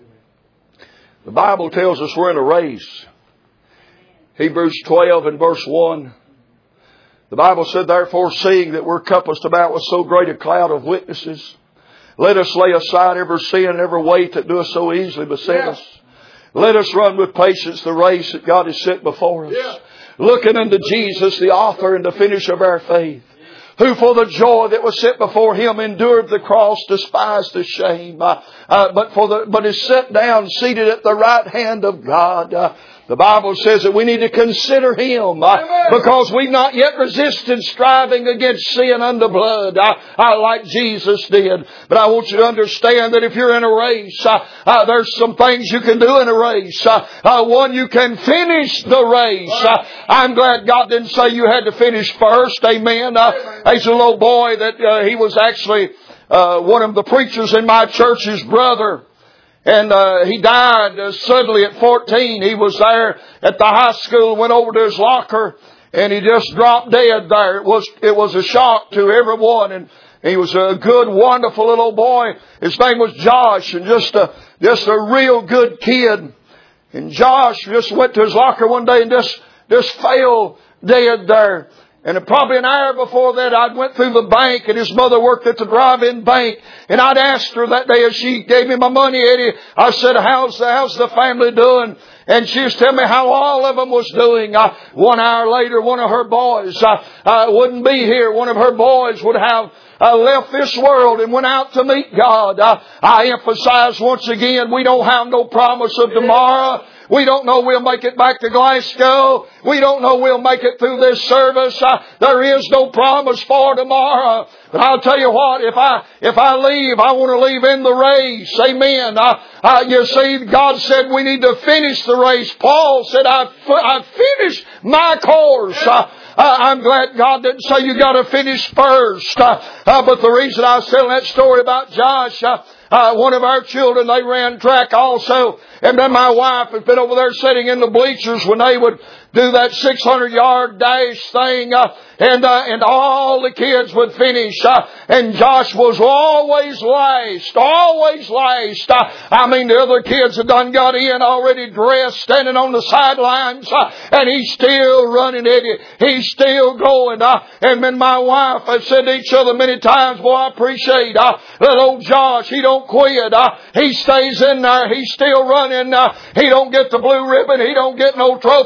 The Bible tells us we're in a race. Hebrews twelve and verse one. The Bible said, therefore, seeing that we're compassed about with so great a cloud of witnesses, let us lay aside every sin and every weight that doeth so easily beset us. Let us run with patience the race that God has set before us. Yeah. Looking unto Jesus, the author and the finisher of our faith, who for the joy that was set before Him endured the cross, despised the shame, uh, uh, but for the but is set down, seated at the right hand of God. Uh, The Bible says that we need to consider Him uh, because we've not yet resisted striving against sin unto blood uh, uh, like Jesus did. But I want you to understand that if you're in a race, uh, uh, there's some things you can do in a race. Uh, uh, one, you can finish the race. Uh, I'm glad God didn't say you had to finish first. Amen. Uh, there's a little boy that uh, he was actually uh, one of the preachers in my church's brother. And uh, he died uh, suddenly at fourteen. He was there at the high school, went over to his locker, and he just dropped dead there. It was it was a shock to everyone. And he was a good, wonderful little boy. His name was Josh, and just a just a real good kid. And Josh just went to his locker one day and just just fell dead there. And probably an hour before that, I went through the bank, and his mother worked at the drive-in bank. And I'd asked her that day as she gave me my money, Eddie, I said, how's the, how's the family doing? And she was telling me how all of them was doing. Uh, one hour later, one of her boys uh, uh, wouldn't be here. One of her boys would have uh, left this world and went out to meet God. Uh, I emphasize once again, we don't have no promise of tomorrow. We don't know we'll make it back to Glasgow. We don't know we'll make it through this service. Uh, there is no promise for tomorrow. But I'll tell you what, if I if I leave, I want to leave in the race. Amen. Uh, uh, you see, God said we need to finish the race. Paul said, I've, I've finished my course. Uh, Uh, I'm glad God didn't say you got to finish first. Uh, uh, but the reason I was telling that story about Josh, uh, uh, one of our children, they ran track also. And then my wife has been over there sitting in the bleachers when they would do that six hundred yard dash thing. Uh, and uh, and all the kids would finish. Uh, and Josh was always last. Always last. Uh, I mean, the other kids had done got in already dressed, standing on the sidelines. Uh, and he's still running it. He's still going. Uh, and then my wife had said to each other many times, boy, I appreciate uh, that old Josh. He don't quit. Uh, he stays in there. He's still running. Uh, he don't get the blue ribbon. He don't get no trophy. He don't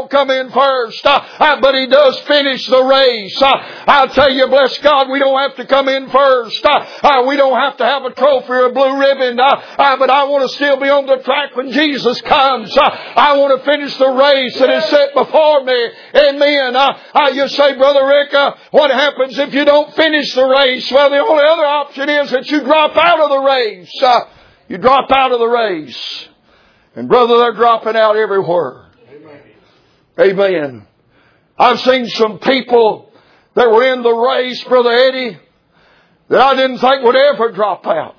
don't come in first, uh, uh, but he does finish the race. Uh, I'll tell you, bless God, we don't have to come in first. Uh, uh, we don't have to have a trophy or a blue ribbon, uh, uh, but I want to still be on the track when Jesus comes. Uh, I want to finish the race that is set before me. Amen. Uh, uh, you say, Brother Rick, uh, what happens if you don't finish the race? Well, the only other option is that you drop out of the race. Uh, you drop out of the race. And brother, they're dropping out everywhere. Amen. Amen. I've seen some people that were in the race, Brother Eddie, that I didn't think would ever drop out.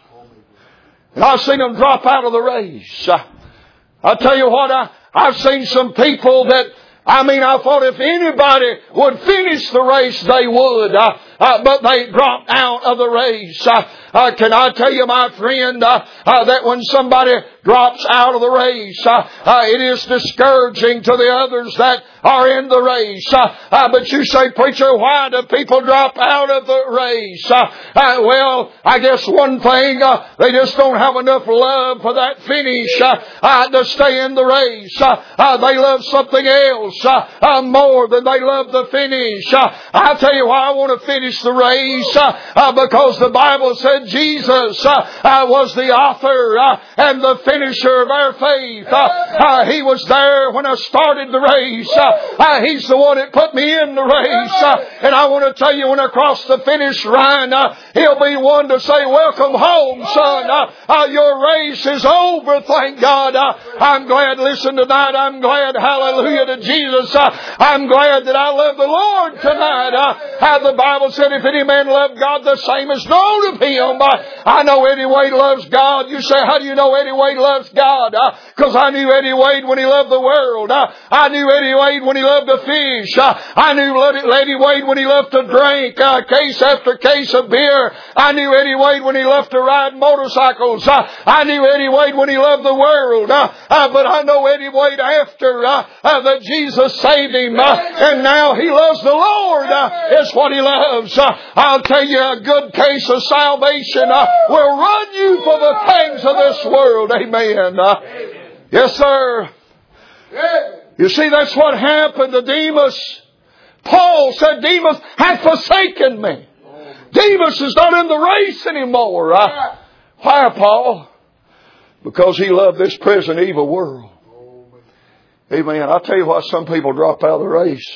And I've seen them drop out of the race. I, I tell you what, I, I've seen some people that, I mean, I thought if anybody would finish the race, they would. Uh, uh, but they dropped out of the race. Uh, uh, can I tell you, my friend, uh, uh, that when somebody drops out of the race, uh, uh, it is discouraging to the others that are in the race. Uh, uh, but you say, preacher, why do people drop out of the race? Uh, uh, well, I guess one thing, uh, they just don't have enough love for that finish uh, uh, to stay in the race. Uh, uh, they love something else uh, uh, more than they love the finish. Uh, I'll tell you why I want to finish the race, uh, uh, because the Bible said Jesus uh, uh, was the author uh, and the finisher of our faith. Uh, uh, he was there when I started the race. Uh, uh, he's the one that put me in the race. Uh, and I want to tell you, when I cross the finish line, uh, he'll be one to say, welcome home, son. Uh, uh, your race is over, thank God. Uh, I'm glad, listen tonight, I'm glad, hallelujah to Jesus. Uh, I'm glad that I love the Lord tonight. Uh, uh, the Bible said, if any man love God, the same is known of him. Uh, I know Eddie Wade loves God. You say, how do you know Eddie Wade loves God? Because uh, I knew Eddie Wade when he loved the world. Uh, I knew Eddie Wade when he loved to fish. Uh, I knew Eddie Wade when he loved to drink uh, case after case of beer. I knew Eddie Wade when he loved to ride motorcycles. Uh, I knew Eddie Wade when he loved the world. Uh, uh, but I know Eddie Wade after uh, uh, that Jesus saved him. Uh, and now he loves the Lord. Uh, is what he loves. Uh, I'll tell you, a good case of salvation uh, will run you for the things of this world. Amen. Uh, yes, sir. You see, that's what happened to Demas. Paul said, Demas hath forsaken me. Demas is not in the race anymore. Uh, why, Paul? Because he loved this present evil world. Amen. I'll tell you why some people drop out of the race.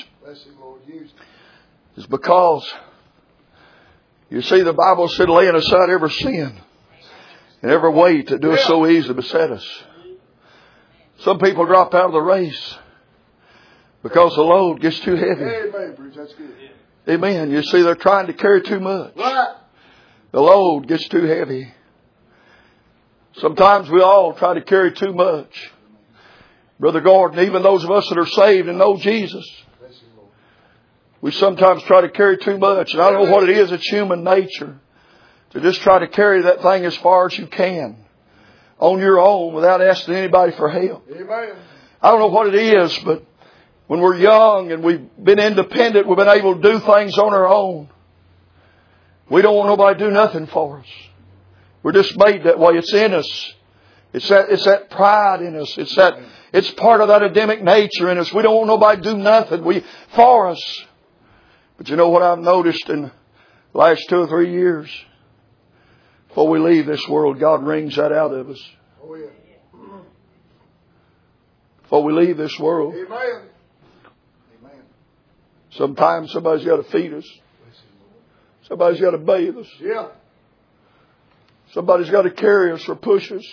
It's because, you see, the Bible said, laying aside every sin and every weight that doeth so easily beset us. Some people drop out of the race because the load gets too heavy. Amen. That's good. Amen. You see, they're trying to carry too much. Right. The load gets too heavy. Sometimes we all try to carry too much. Brother Gordon, even those of us that are saved and know Jesus, we sometimes try to carry too much. And I don't know what it is. It's human nature to just try to carry that thing as far as you can on your own without asking anybody for help. Amen. I don't know what it is, but when we're young and we've been independent, we've been able to do things on our own. We don't want nobody to do nothing for us. We're just made that way. It's in us. It's that, it's that pride in us. It's that, it's part of that Adamic nature in us. We don't want nobody to do nothing we, for us. But you know what I've noticed in the last two or three years? Before we leave this world, God wrings that out of us. Oh, yeah. Before we leave this world. Amen. Amen. Sometimes somebody's got to feed us. Somebody's got to bathe us. Yeah. Somebody's got to carry us or push us.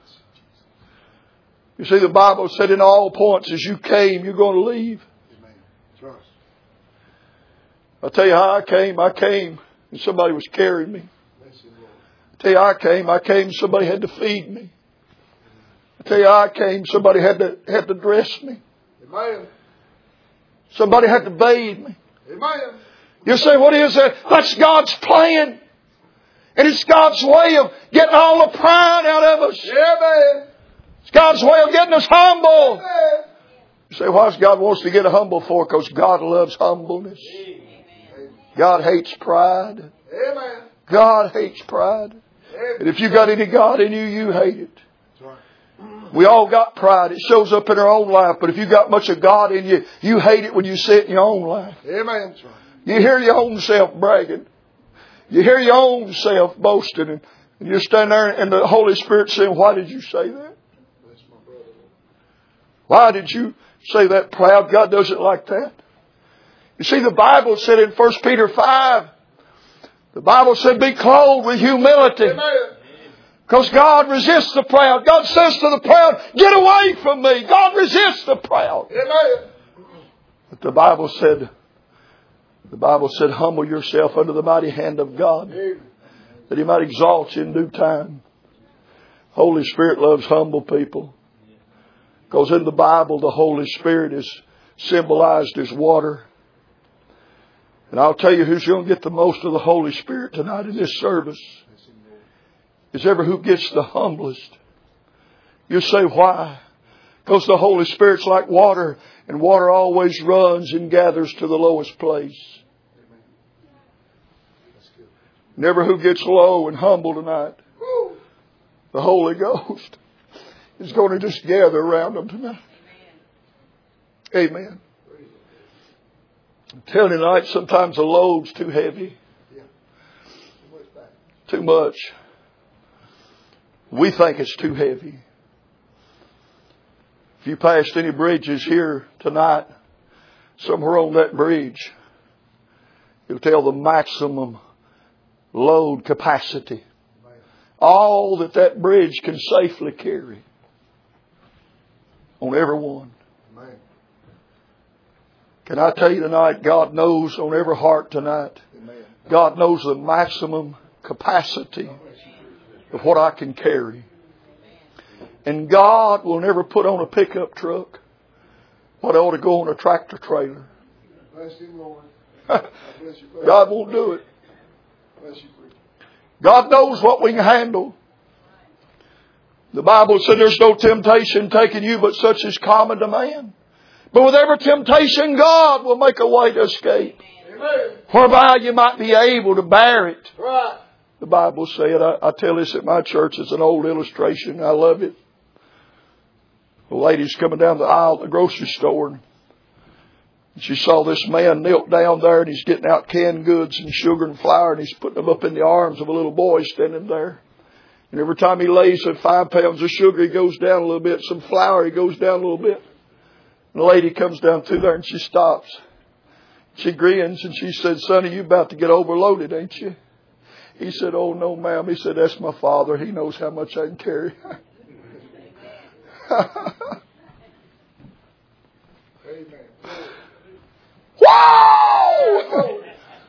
You see, the Bible said in all points, as you came, you're going to leave. Amen. Trust. I'll tell you how I came. I came and somebody was carrying me. I'll tell you how I came. I came, somebody had to feed me. I'll tell you how I came, somebody had to, had to dress me. Amen. Somebody had to bathe me. Amen. You say, what is that? That's God's plan. And it's God's way of getting all the pride out of us. Yeah, man. It's God's way of getting us humble. Amen. You say, why does God want us to get humble for? Because God loves humbleness. Amen. God hates pride. Amen. God hates pride. Amen. And if you got any God in you, you hate it. That's right. We all got pride. It shows up in our own life. But if you got much of God in you, you hate it when you see it in your own life. Amen. You hear your own self bragging. You hear your own self boasting. And you stand there and the Holy Spirit saying, why did you say that? Why did you say that proud? God doesn't like that. You see, the Bible said in First Peter five, the Bible said, be clothed with humility. Amen. Because God resists the proud. God says to the proud, get away from me. God resists the proud. Amen. But the Bible said, the Bible said, humble yourself under the mighty hand of God, that He might exalt you in due time. Holy Spirit loves humble people. Because in the Bible, the Holy Spirit is symbolized as water. And I'll tell you who's going to get the most of the Holy Spirit tonight in this service. Is ever who gets the humblest. You say, why? Because the Holy Spirit's like water, and water always runs and gathers to the lowest place. Never who gets low and humble tonight. The Holy Ghost is going to just gather around them tonight. Amen. I'm telling you tonight, sometimes the load's too heavy. Too much. We think it's too heavy. If you passed any bridges here tonight, somewhere on that bridge, you'll tell the maximum load capacity. All that that bridge can safely carry on everyone. Can I tell you tonight, God knows on every heart tonight. God knows the maximum capacity of what I can carry. And God will never put on a pickup truck what ought to go on a tractor trailer. God won't do it. God knows what we can handle. The Bible said there's no temptation taking you but such as common to man. But with every temptation, God will make a way to escape. Amen. Whereby you might be able to bear it. Right. The Bible said, I, I tell this at my church, it's an old illustration. I love it. The lady's coming down the aisle at the grocery store. And she saw this man knelt down there and he's getting out canned goods and sugar and flour and he's putting them up in the arms of a little boy standing there. And every time he lays at five pounds of sugar, he goes down a little bit. Some flour, he goes down a little bit. And the lady comes down through there and she stops. She grins and she said, Sonny, you about to get overloaded, ain't you? He said, oh, no, ma'am. He said, that's my father. He knows how much I can carry. Wow!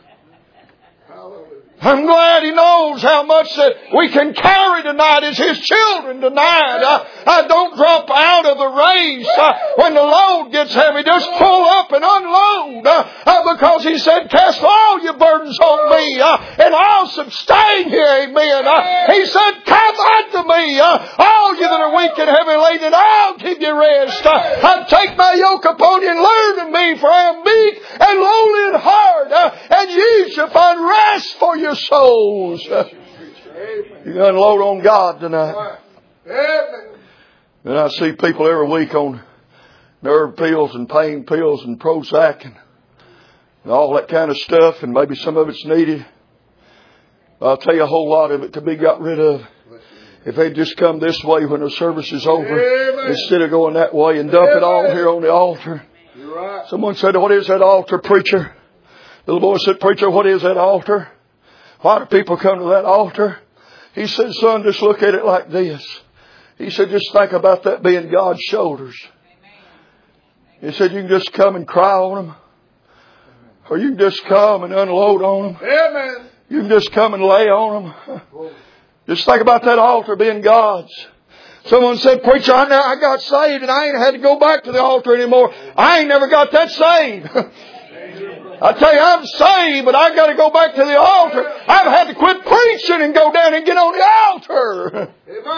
I'm glad He knows how much that we can carry tonight as His children tonight. Uh, uh, don't drop out of the race uh, when the load gets heavy. Just pull up and unload. Uh, uh, because He said, cast all your burdens on me uh, and I'll sustain you. Amen. Uh, he said, come unto me, uh, all you that are weak and heavy laden, and I'll give you rest. Uh, uh, take my yoke upon you and learn of me, for I am meek and lowly in heart, uh, and ye shall find rest for your souls. You can unload on God tonight. And I see people every week on nerve pills and pain pills and Prozac and, and all that kind of stuff, and maybe some of it's needed. I'll tell you, a whole lot of it could be got rid of if they'd just come this way when the service is over. Amen. Instead of going that way and dump Amen. It all here on the altar. You're right. Someone said, what is that altar, preacher? The little boy said, preacher, what is that altar? Why do people come to that altar? He said, son, just look at it like this. He said, just think about that being God's shoulders. He said, you can just come and cry on them. Or you can just come and unload on them. Amen. You can just come and lay on them. Just think about that altar being God's. Someone said, preacher, I, I got saved and I ain't had to go back to the altar anymore. I ain't never got that saved. I tell you, I'm saved, but I got to go back to the altar. I've had to quit preaching and go down and get on the altar.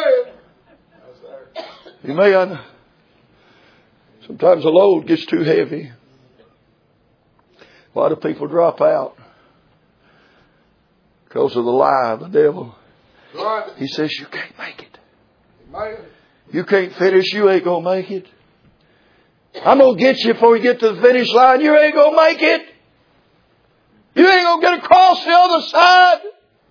Amen. Amen. Sometimes the load gets too heavy. Why do people drop out? Because of the lie of the devil. He says you can't make it. You can't finish. You ain't going to make it. I'm going to get you before you get to the finish line. You ain't going to make it. You ain't going to get across the other side.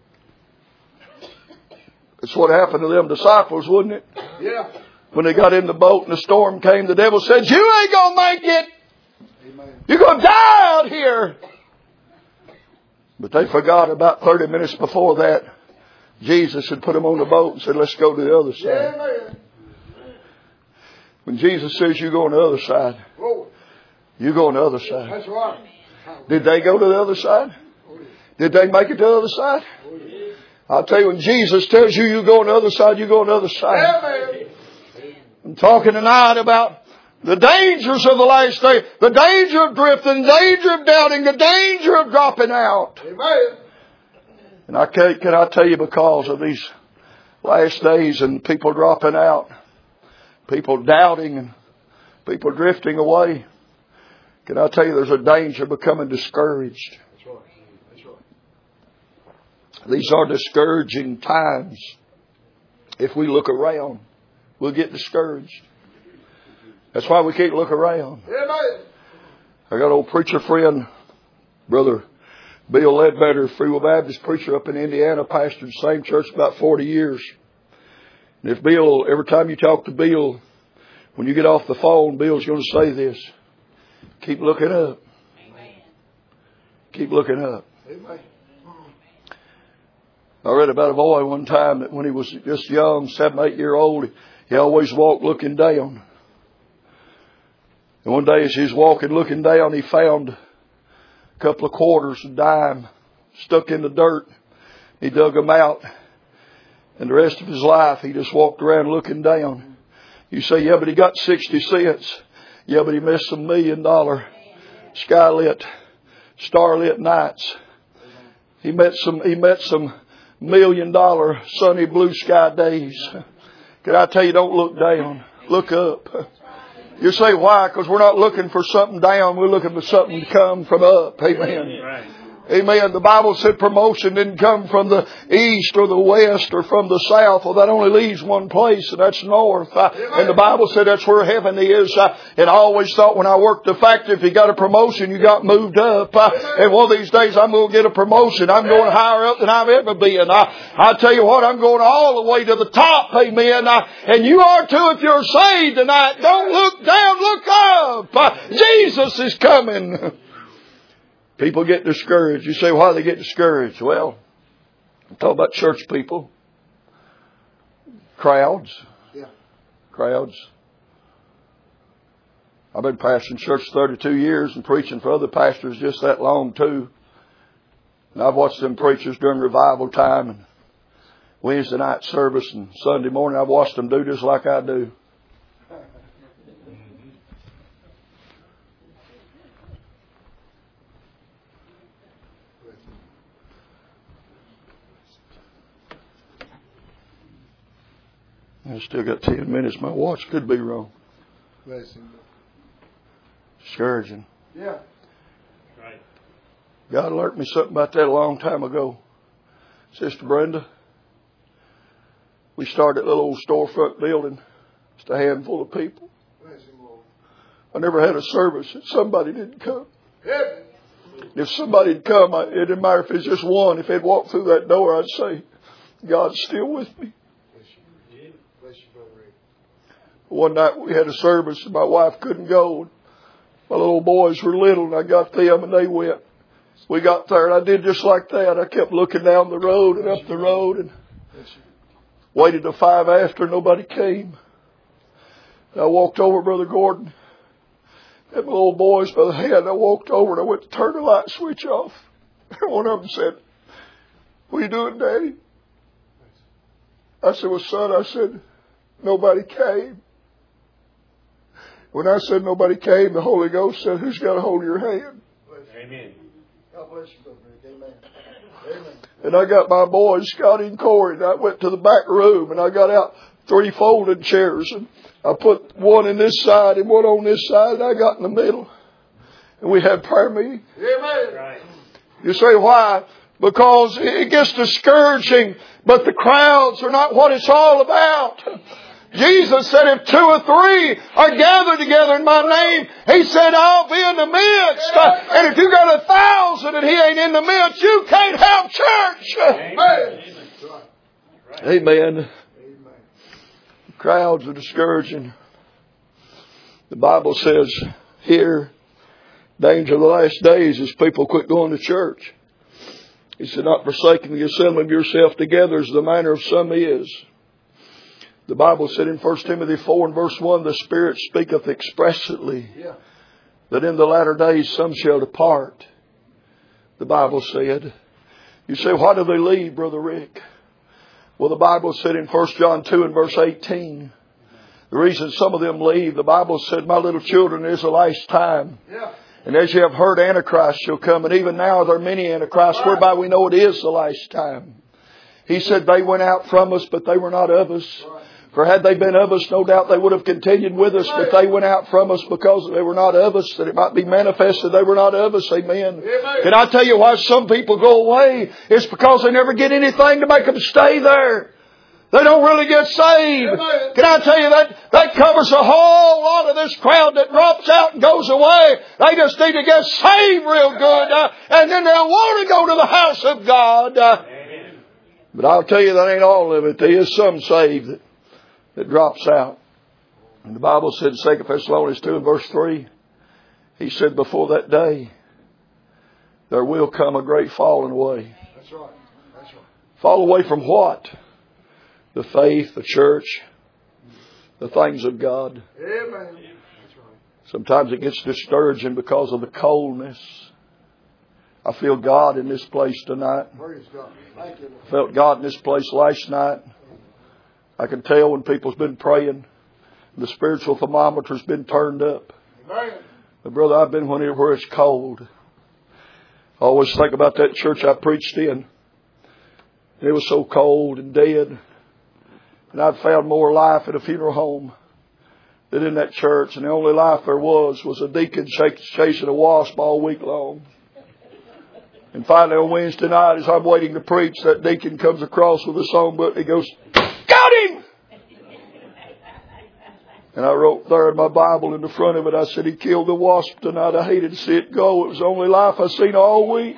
That's what happened to them disciples, wasn't it? Yeah. When they got in the boat and the storm came, the devil said, you ain't going to make it. Amen. You're going to die out here. But they forgot about thirty minutes before that, Jesus had put them on the boat and said, let's go to the other side. Yeah, when Jesus says you go on the other side, you go on the other side. That's right. Did they go to the other side? Did they make it to the other side? I'll tell you, when Jesus tells you you go on the other side, you go on the other side. I'm talking tonight about the dangers of the last day, the danger of drifting, the danger of doubting, the danger of dropping out. Amen. And I can, can I tell you, because of these last days and people dropping out, people doubting and people drifting away, can I tell you there's a danger of becoming discouraged. That's right. That's right. These are discouraging times. If we look around, we'll get discouraged. That's why we can't look around. Amen. I got an old preacher friend, Brother Bill Ledbetter, Free Will Baptist preacher up in Indiana, pastored the same church about forty years. And if Bill, every time you talk to Bill, when you get off the phone, Bill's going to say this: keep looking up. Amen. Keep looking up. Amen. I read about a boy one time that when he was just young, seven, eight year old, he always walked looking down. And one day as he was walking looking down, he found a couple of quarters, a dime, stuck in the dirt. He dug them out. And the rest of his life, he just walked around looking down. You say, yeah, but he got sixty cents. Yeah, but he missed some million dollar skylit, starlit nights. He met some, he met some million dollar sunny blue sky days. Can I tell you, don't look down. Look up. You say, why? Because we're not looking for something down. We're looking for something to come from up. Amen. Right. Amen. The Bible said promotion didn't come from the east or the west or from the south. Well, that only leaves one place, and that's north. I, and the Bible said that's where heaven is. I, and I always thought when I worked the factory, if you got a promotion, you got moved up. I, and one of these days, I'm going to get a promotion. I'm going higher up than I've ever been. I, I tell you what, I'm going all the way to the top. Amen. I, and you are too if you're saved tonight. Don't look down, look up. I, Jesus is coming. People get discouraged. You say, why do they get discouraged? Well, I'm talking about church people. Crowds. Yeah. Crowds. I've been pastoring church thirty-two years and preaching for other pastors just that long too. And I've watched them preachers during revival time and Wednesday night service and Sunday morning. I've watched them do just like I do. I still got ten minutes. My watch could be wrong. Blessing. Discouraging. Yeah. Right. God learned me something about that a long time ago. Sister Brenda, we started a little old storefront building. Just a handful of people. Blessing, Lord. I never had a service that somebody didn't come. Heaven. If somebody had come, it didn't matter if it's just one. If they'd walked through that door, I'd say, God's still with me. One night we had a service and my wife couldn't go. My little boys were little and I got them and they went. We got there and I did just like that. I kept looking down the road and up the road and waited till five after nobody came. And I walked over Brother Gordon. Had my little boys by the hand. I walked over and I went to turn the light switch off. And one of them said, what are you doing, Daddy? I said, well, son, I said, nobody came. When I said nobody came, the Holy Ghost said, who's got a hold of your hand? Amen. God bless you, Brother Rick. Amen. Amen. And I got my boys, Scotty and Corey, and I went to the back room and I got out three folding chairs and I put one in this side and one on this side and I got in the middle. And we had prayer meeting. Amen. Right. You say, why? Because it gets discouraging, but the crowds are not what it's all about. Jesus said, if two or three are gathered together in my name, He said, I'll be in the midst. And if you got a thousand and He ain't in the midst, you can't have church. Amen. Amen. Crowds are discouraging. The Bible says here, danger of the last days is people quit going to church. He said, not forsaking the assembly of yourself together as the manner of some is. The Bible said in First Timothy four and verse one, the Spirit speaketh expressly that in the latter days some shall depart. The Bible said. You say, why do they leave, Brother Rick? Well, the Bible said in First John two and verse eighteen, the reason some of them leave, the Bible said, my little children, it is the last time. Yeah. And as you have heard, Antichrist shall come. And even now there are many Antichrists, whereby we know it is the last time. He said they went out from us, but they were not of us. For had they been of us, no doubt they would have continued with us. But they went out from us because they were not of us, that it might be manifested they were not of us. Amen. Amen. Can I tell you why some people go away? It's because they never get anything to make them stay there. They don't really get saved. Amen. Can I tell you that that covers a whole lot of this crowd that drops out and goes away. They just need to get saved real good, uh, and then they'll want to go to the house of God. Uh, but I'll tell you that ain't all of it. There is some saved that, that drops out. And the Bible said in Second Thessalonians two and verse three, He said, before that day there will come a great falling away. That's right. That's right. Fall away from what? The faith, the church, the things of God. Amen. Sometimes it gets discouraging because of the coldness. I feel God in this place tonight. I felt God in this place last night. I can tell when people's been praying, the spiritual thermometer's been turned up. But brother, I've been where it's cold. I always think about that church I preached in. It was so cold and dead. And I'd found more life at a funeral home than in that church. And the only life there was was a deacon chasing a wasp all week long. And finally on Wednesday night, as I'm waiting to preach, that deacon comes across with a songbook. He goes, got him! And I wrote there in my Bible in the front of it, I said, he killed the wasp tonight. I hated to see it go. It was the only life I seen all week.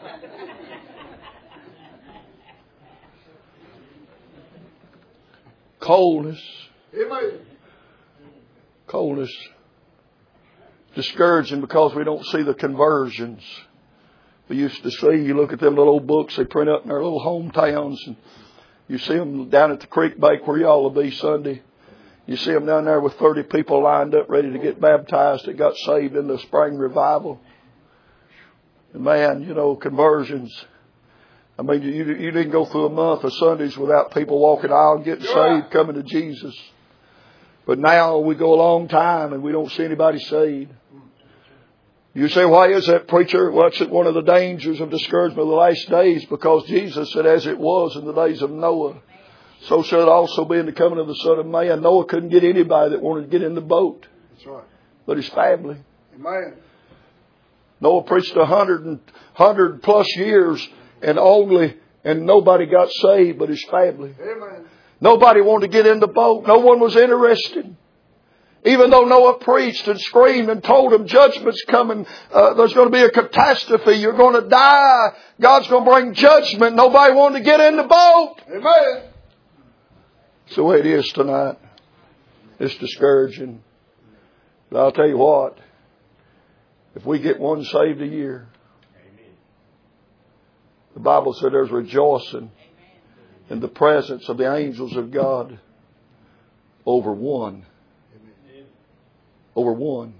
Coldness. Amen. Coldness. Discouraging because we don't see the conversions we used to see. You look at them little old books they print up in their little hometowns, and you see them down at the creek bank where y'all will be Sunday. You see them down there with thirty people lined up ready to get baptized that got saved in the spring revival. And man, you know, conversions. I mean, you, you didn't go through a month of Sundays without people walking aisle and getting saved, coming to Jesus. But now we go a long time and we don't see anybody saved. You say, why is that, preacher? Well, it's one of the dangers of discouragement of the last days, because Jesus said, as it was in the days of Noah, so shall it also be in the coming of the Son of Man. Noah couldn't get anybody that wanted to get in the boat. That's right. But his family. Amen. Noah preached a hundred and hundred plus years. And only, and nobody got saved but his family. Amen. Nobody wanted to get in the boat. No one was interested. Even though Noah preached and screamed and told them judgment's coming, uh, there's going to be a catastrophe. You're going to die. God's going to bring judgment. Nobody wanted to get in the boat. Amen. It's the way it is tonight. It's discouraging. But I'll tell you what. If we get one saved a year, the Bible said there's rejoicing in the presence of the angels of God over one. Over one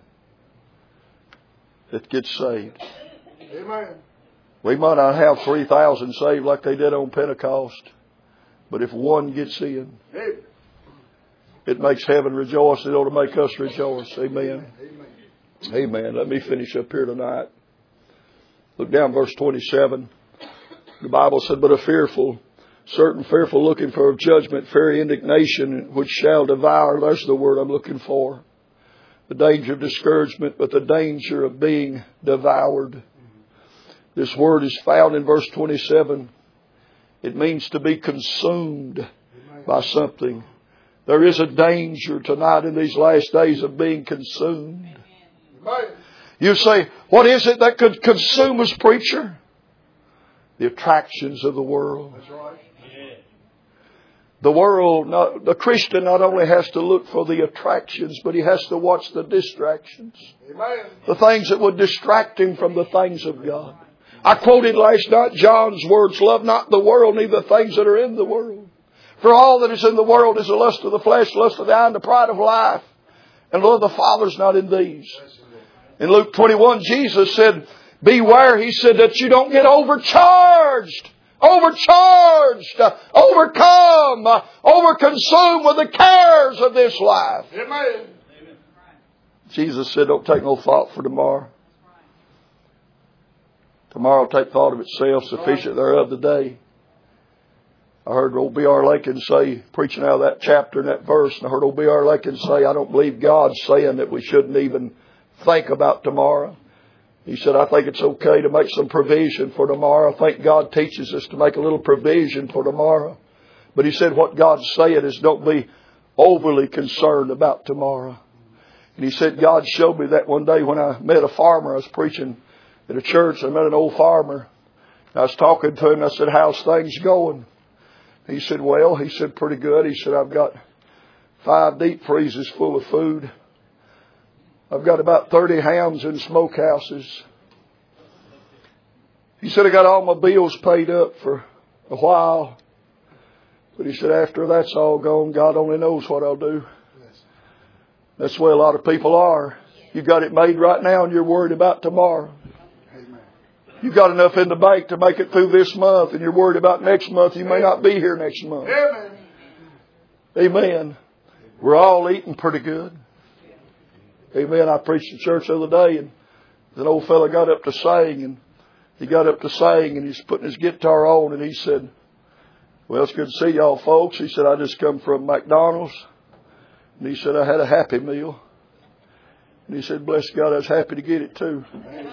that gets saved. Amen. We might not have three thousand saved like they did on Pentecost, but if one gets in, it makes heaven rejoice. It ought to make us rejoice. Amen. Amen. Amen. Let me finish up here tonight. Look down verse twenty-seven. The Bible said, but a fearful, certain fearful looking for judgment, fiery indignation, which shall devour. That's the word I'm looking for. The danger of discouragement, but the danger of being devoured. This word is found in verse twenty-seven. It means to be consumed by something. There is a danger tonight in these last days of being consumed. You say, what is it that could consume us, preacher? The attractions of the world. That's right. The world, not, the Christian not only has to look for the attractions, but he has to watch the distractions. Amen. The things that would distract him from the things of God. I quoted last night John's words, love not the world, neither the things that are in the world. For all that is in the world is the lust of the flesh, lust of the eye, and the pride of life. And the love of the Father's not in these. In Luke twenty-one, Jesus said, beware, He said, that you don't get overcharged. Overcharged, overcome, overconsumed with the cares of this life. Amen. Jesus said, don't take no thought for tomorrow. Tomorrow will take thought of itself, sufficient thereof the day. I heard old B R Lakin say, preaching out of that chapter and that verse, and I heard old B R Lakin say, I don't believe God's saying that we shouldn't even think about tomorrow. He said, I think it's okay to make some provision for tomorrow. I think God teaches us to make a little provision for tomorrow. But he said, what God's saying is don't be overly concerned about tomorrow. And he said, God showed me that one day when I met a farmer. I was preaching at a church. I met an old farmer. I was talking to him. I said, how's things going? He said, well, he said, pretty good. He said, I've got five deep freezers full of food. I've got about thirty hams in smokehouses. He said, I got all my bills paid up for a while. But he said, after that's all gone, God only knows what I'll do. That's the way a lot of people are. You got it made right now and you're worried about tomorrow. You got enough in the bank to make it through this month and you're worried about next month. You may not be here next month. Amen. Amen. We're all eating pretty good. Amen. I preached in church the other day and an old fellow got up to sing and he got up to sing and he's putting his guitar on and he said, well, it's good to see y'all folks. He said, I just come from McDonald's. And he said, I had a Happy Meal. And he said, bless God, I was happy to get it too.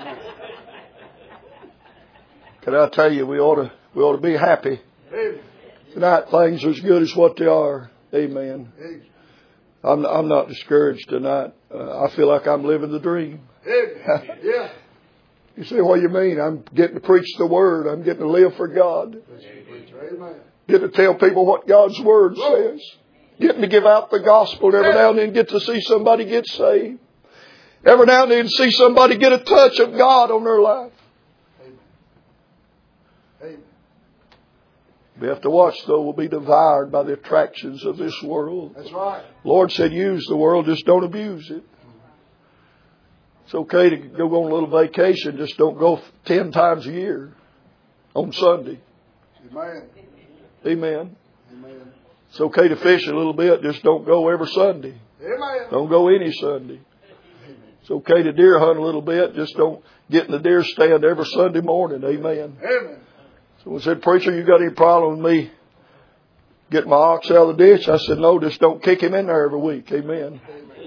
Can I tell you, we ought to, we ought to be happy. Tonight things are as good as what they are. Amen. I'm, I'm not discouraged tonight. Uh, I feel like I'm living the dream. Yeah. You say, what do you mean? I'm getting to preach the Word. I'm getting to live for God. Amen. Getting to tell people what God's Word says. Getting to give out the gospel. Every now and then get to see somebody get saved. Every now and then see somebody get a touch of God on their life. Amen. Amen. We have to watch, though. We'll be devoured by the attractions of this world. That's right. Lord said, use the world, just don't abuse it. It's okay to go on a little vacation, just don't go ten times a year on Sunday. Amen. Amen. Amen. It's okay to fish a little bit, just don't go every Sunday. Amen. Don't go any Sunday. It's okay to deer hunt a little bit, just don't get in the deer stand every Sunday morning. Amen. Amen. Someone said, preacher, you got any problem with me getting my ox out of the ditch? I said, no, just don't kick him in there every week. Amen.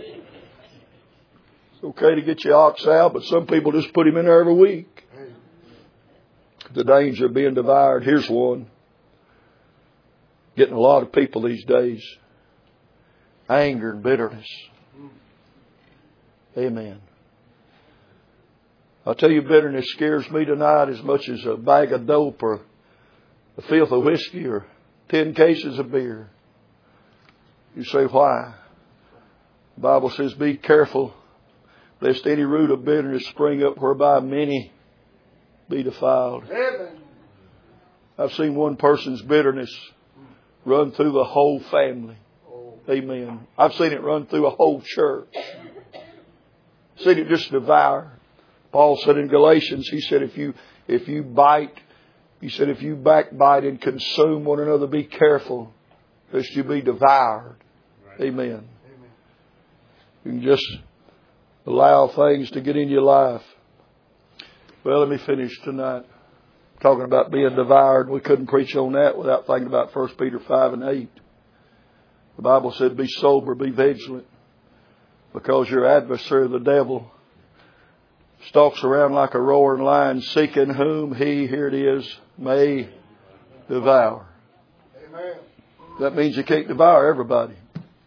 It's okay to get your ox out, but some people just put him in there every week. The danger of being devoured. Here's one. Getting a lot of people these days. Anger and bitterness. Amen. I'll tell you, bitterness scares me tonight as much as a bag of dope or a fifth of whiskey or ten cases of beer. You say, why? The Bible says, be careful lest any root of bitterness spring up whereby many be defiled. Amen. I've seen one person's bitterness run through the whole family. Amen. I've seen it run through a whole church. Seen it just devour. Paul said in Galatians, he said, if you if you bite, he said, if you backbite and consume one another, be careful lest you be devoured. Right. Amen. Amen. You can just allow things to get in your life. Well, let me finish tonight. Talking about being devoured. We couldn't preach on that without thinking about First Peter five and eight. The Bible said, be sober, be vigilant, because your adversary, the devil, stalks around like a roaring lion, seeking whom he, here it is, may devour. Amen. That means you can't devour everybody.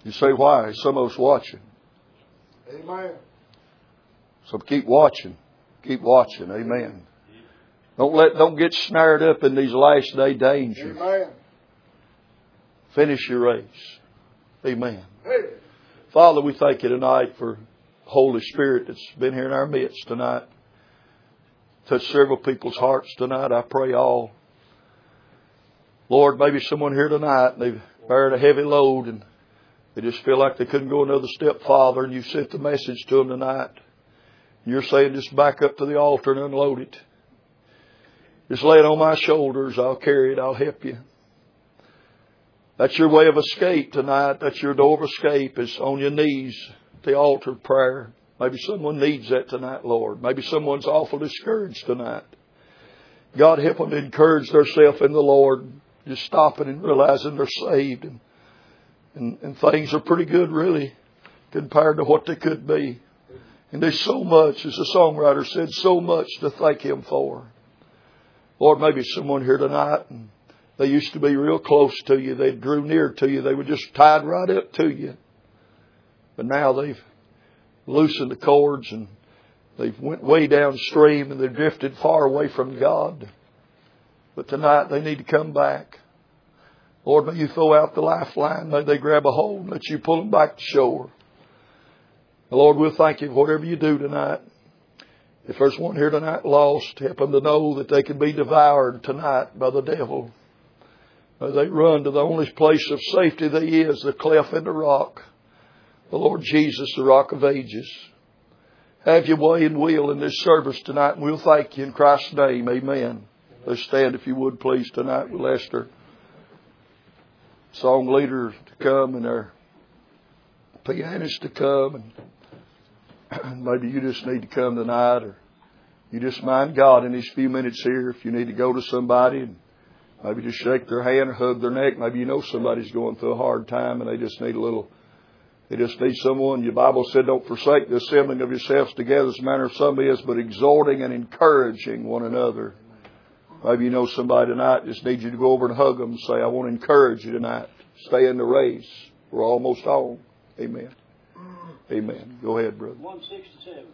You say, why? Some of us watching. Amen. So keep watching. Keep watching. Amen. Don't let, don't get snared up in these last day dangers. Amen. Finish your race. Amen. Hey. Father, we thank you tonight for Holy Spirit that's been here in our midst tonight. Touch several people's hearts tonight. I pray all. Lord, maybe someone here tonight, and they've beared a heavy load and they just feel like they couldn't go another step farther, and you sent the message to them tonight. You're saying just back up to the altar and unload it. Just lay it on my shoulders. I'll carry it. I'll help you. That's your way of escape tonight. That's your door of escape, is on your knees at the altar of prayer. Maybe someone needs that tonight, Lord. Maybe someone's awful discouraged tonight. God, help them to encourage themselves in the Lord. Just stopping and realizing they're saved. And, and, and things are pretty good, really, compared to what they could be. And there's so much, as the songwriter said, so much to thank Him for. Lord, maybe someone here tonight, and they used to be real close to you. They drew near to you. They were just tied right up to you. But now they've loosened the cords and they've went way downstream and they've drifted far away from God. But tonight they need to come back. Lord, may you throw out the lifeline. May they grab a hold and let you pull them back to shore. Lord, we'll thank you for whatever you do tonight. If there's one here tonight lost, help them to know that they can be devoured tonight by the devil. May they run to the only place of safety there is, the cleft in the rock. The Lord Jesus, the Rock of Ages. Have your way and will in this service tonight, and we'll thank you in Christ's name. Amen. Let's stand, if you would, please, tonight. We'll ask our song leader to come and our pianist to come. And maybe you just need to come tonight, or you just mind God in these few minutes here. If you need to go to somebody and maybe just shake their hand or hug their neck. Maybe you know somebody's going through a hard time and they just need a little, they just need someone. Your Bible said, don't forsake the assembling of yourselves together as the manner of some is, but exhorting and encouraging one another. Maybe you know somebody tonight just needs you to go over and hug them and say, I want to encourage you tonight. Stay in the race. We're almost home. Amen. Amen. Go ahead, brother. one sixty-seven.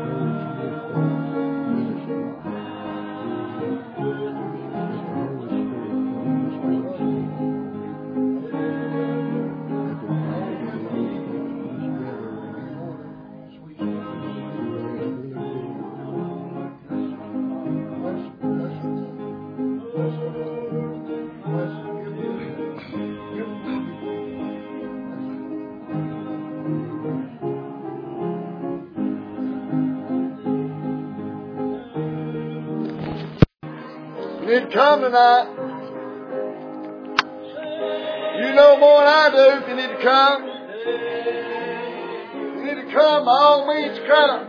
Holy Spirit. need to come tonight. You know more than I do if you need to come. You need to come, by all means come.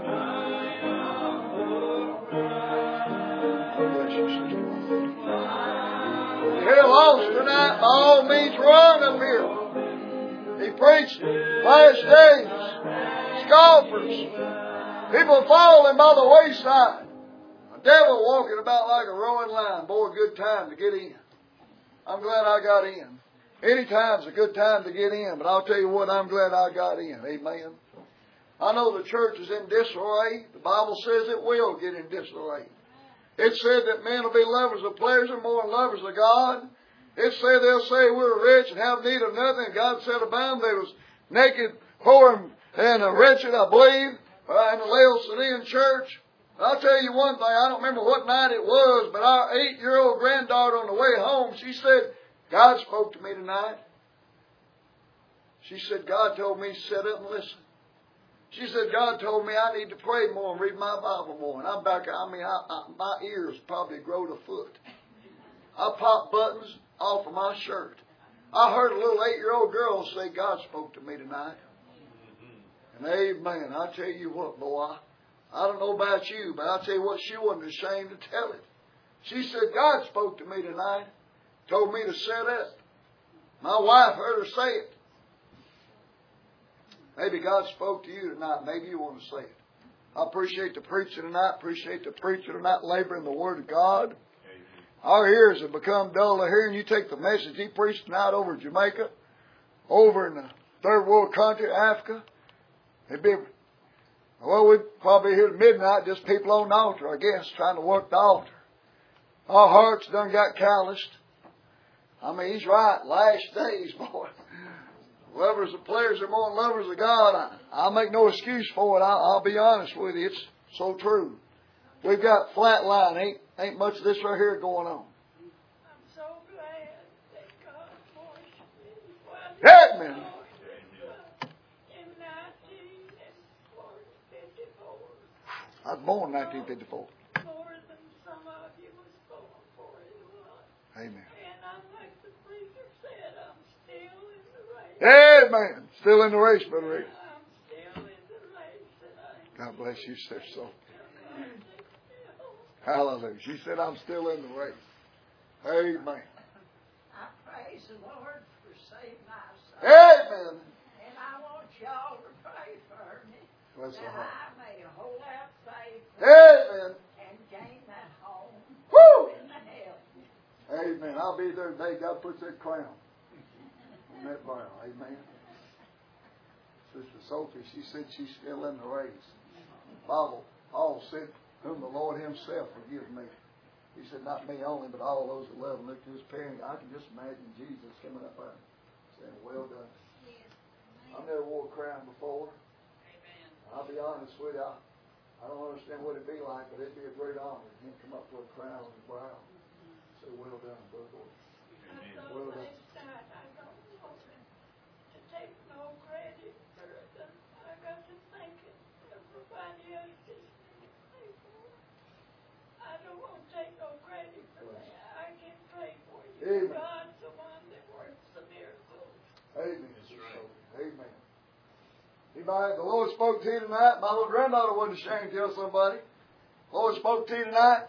If you're lost tonight, by all means run up here. He preached last days. Scoffers. People falling by the wayside. A devil walking about like a roaring lion. Boy, a good time to get in. I'm glad I got in. Any time's a good time to get in, but I'll tell you what, I'm glad I got in. Amen. I know the church is in disarray. The Bible says it will get in disarray. It said that men will be lovers of pleasure more than lovers of God. It said they'll say we're rich and have need of nothing. And God said about them they was naked, poor, and wretched, I believe, in the Laodicean church. But I'll tell you one thing. I don't remember what night it was, but our eight-year-old granddaughter on the way home, she said, God spoke to me tonight. She said, God told me to sit up and listen. She said, God told me I need to pray more and read my Bible more. And I'm back, I mean, I, I, my ears probably growed a foot. I popped buttons off of my shirt. I heard a little eight-year-old girl say, God spoke to me tonight. And amen. I tell you what, boy, I don't know about you, but I'll tell you what, she wasn't ashamed to tell it. She said, God spoke to me tonight. Told me to sit up. My wife heard her say it. Maybe God spoke to you tonight. Maybe you want to say it. I appreciate the preacher tonight. Appreciate the preacher tonight laboring the Word of God. Our ears have become dull of hearing. You take the message he preached tonight over in Jamaica, over in the third world country, Africa. It'd be, well, we'd probably be here at midnight, just people on the altar, I guess, trying to work the altar. Our hearts done got calloused. I mean, he's right. Last days, boy. Lovers of players are more than lovers of God. I, I'll make no excuse for it. I, I'll be honest with you. It's so true. We've got flat line. Ain't, ain't much of this right here going on. I'm so glad that God washed me. Amen. In nineteen fifty-four. I was born in nineteen fifty-four. More than some of you was born for it was. Amen. And I'm like the preacher said, I'm still in the race. Amen. Still in the race, Brother Rick. I'm still in the race. And I God bless you, sister. So. Hallelujah. She said, I'm still in the race. Amen. I praise the Lord for saving my soul. Amen. And I want y'all to pray for me. Bless the That heart. I may hold out faith Amen. and gain that home Woo! in the heaven. Amen. I'll be there today. God puts that crown on that brow. Amen. Sister Sophie, she said she's still in the race. Bible, Paul said, whom the Lord himself forgive me. He said, not me only, but all those that love him. Look to his parent. I can just imagine Jesus coming up there saying, well done. I've never wore a crown before. Amen. I'll be honest with you. I, I don't understand what it'd be like, but it'd be a great honor for him to come up with a crown on his brow. Say, well done, brother. I'm so Well done. blessed that I don't want to take no credit for it. I got to thank it. Everybody else just pray for it. I don't want to take no credit for that. I can pray for you. Amen. God's the one that works the miracles. Amen. Amen. Anybody, the Lord spoke to you tonight. My little granddaughter wasn't ashamed to tell somebody. The Lord spoke to you tonight.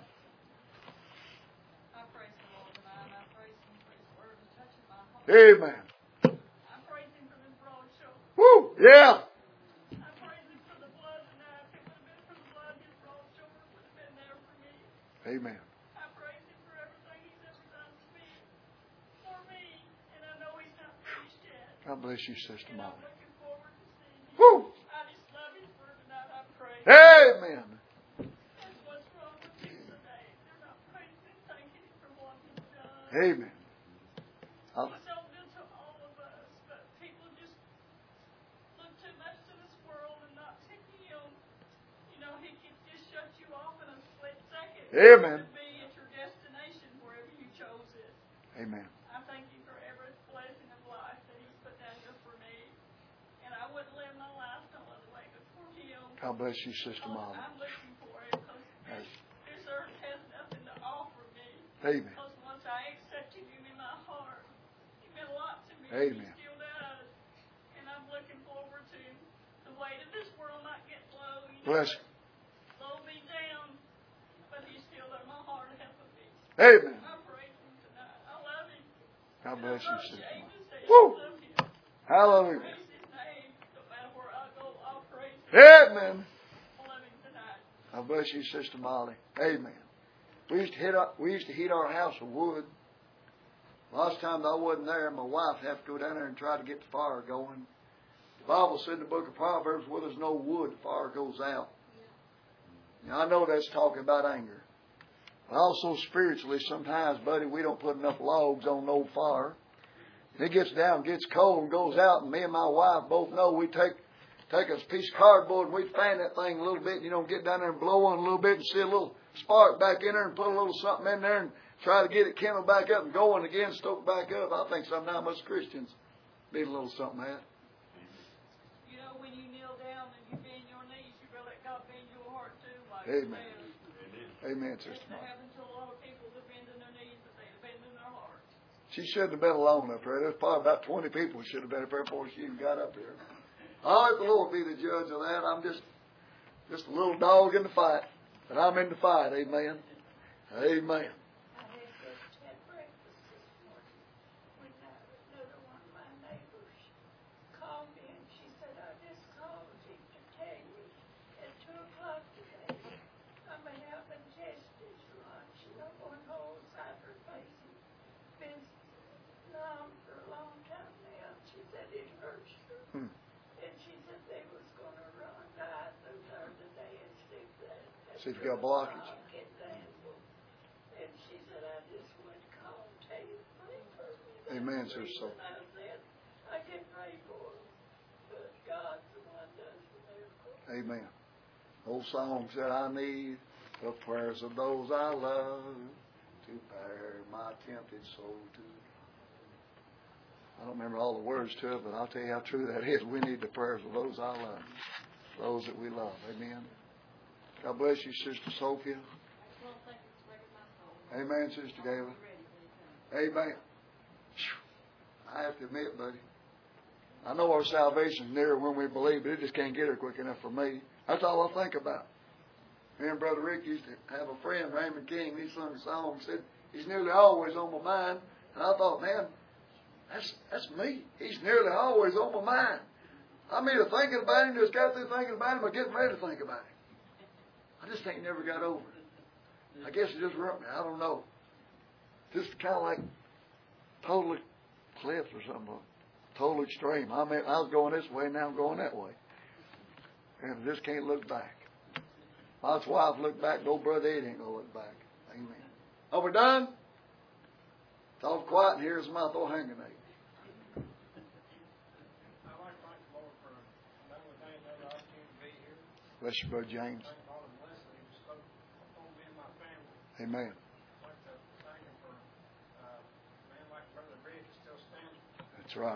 I praise the Lord tonight. I praise Him for His word and touching my heart. Amen. I praise Him for His broad shoulder. Woo! Yeah. I praise Him for the blood tonight. If it would have been for the blood, His broad shoulder would have been there for me. Amen. I praise Him for everything He's ever done to me, for me, and I know He's not finished yet. God bless you, Sister And I'm Molly. looking forward to seeing Him. Woo! I just love His word tonight. I pray. Amen. That's what's wrong with people today. They're not praising and thanking Him for what He's done. Amen. I'll- He's so good to all of us, but people just look too much to this world and not to Him. You know, He can just shut you off in a split second. Amen. To be at your destination wherever you chose it. Amen. I thank you for every blessing of life that He's put down here for me. And I wouldn't live my life no other way but for Him. God bless you, Sister Molly. I'm looking for Him because this earth has nothing to offer me. Amen. Because once I accepted Him in my heart, He meant a lot to me. Amen. He still does. And I'm looking forward to the weight of this world not get low. You know, Bless you. slow me down, but He's still in my heart helping me. Amen. I praise Him tonight. I love Him. God bless you, I'm not sister. ashamed to say I Woo! love Him. Hallelujah. Praise His name. No matter where I go, I'll praise Him. Amen. I love Him tonight. God bless you, Sister Molly. Amen. We used to hit our, we used to heat our house with wood. Last time I wasn't there, my wife had to go down there and try to get the fire going. The Bible said in the book of Proverbs, where there's no wood, the fire goes out. Now, I know that's talking about anger. But also spiritually, sometimes, buddy, we don't put enough logs on no fire. It gets down, gets cold, and goes out, and me and my wife both know we take take a piece of cardboard and we fan that thing a little bit, and you know, get down there and blow on a little bit and see a little spark back in there and put a little something in there and try to get it kindled back up and going again, stoke back up. I think sometimes us Christians need a little something like that. You know, when you kneel down and you bend your knees, you really let God bend your heart too. Like Amen. Amen. Amen, It's Sister Molly. happened to a lot of people that bend in their knees, but they bend in their hearts. She shouldn't have been alone up there. There's probably about twenty people who should have been up there before she even got up there. I'll let the Lord be the judge of that. I'm just just a little dog in the fight. But I'm in the fight. Amen. Amen. I had just had breakfast this morning when another one of my neighbors called me and she said, I just called you to tell you at two o'clock today I'm having tested lunch and I'm going to hold cider facing. Been numb for a long time now. She said it hurts her. Hmm. And she said they was going to run diet through her today and see if that. See if you got blockage. Get that. And she said, I just went to call and tell you to pray for me. Amen, Sister Sophie. And I said, I can pray for them, but God's the one that does the miracle. Amen. Old song said, I need the prayers of those I love to bear my tempted soul to. I don't remember all the words to it, but I'll tell you how true that is. We need the prayers of those I love, those that we love. Amen. God bless you, Sister Sophia. Amen, Sister Gayla. Amen. I have to admit, buddy, I know our salvation's nearer when we believe, but it just can't get here quick enough for me. That's all I think about. Me and Brother Rick used to have a friend, Raymond King. He sung a song and said, he's nearly always on my mind. And I thought, man, that's that's me. He's nearly always on my mind. I'm either thinking about him, just got through thinking about him, or getting ready to think about him. I just ain't never got over it. I guess it just rubbed me. I don't know. Just kind of like totally cliff or something. Total extreme. I mean, I was going this way, now I'm going that way. And I just can't look back. My wife looked back, no brother Ed ain't going to look back. Amen. Are we done? It's all quiet in here as my throw hanging at. Bless you, Brother James. Amen. That's right.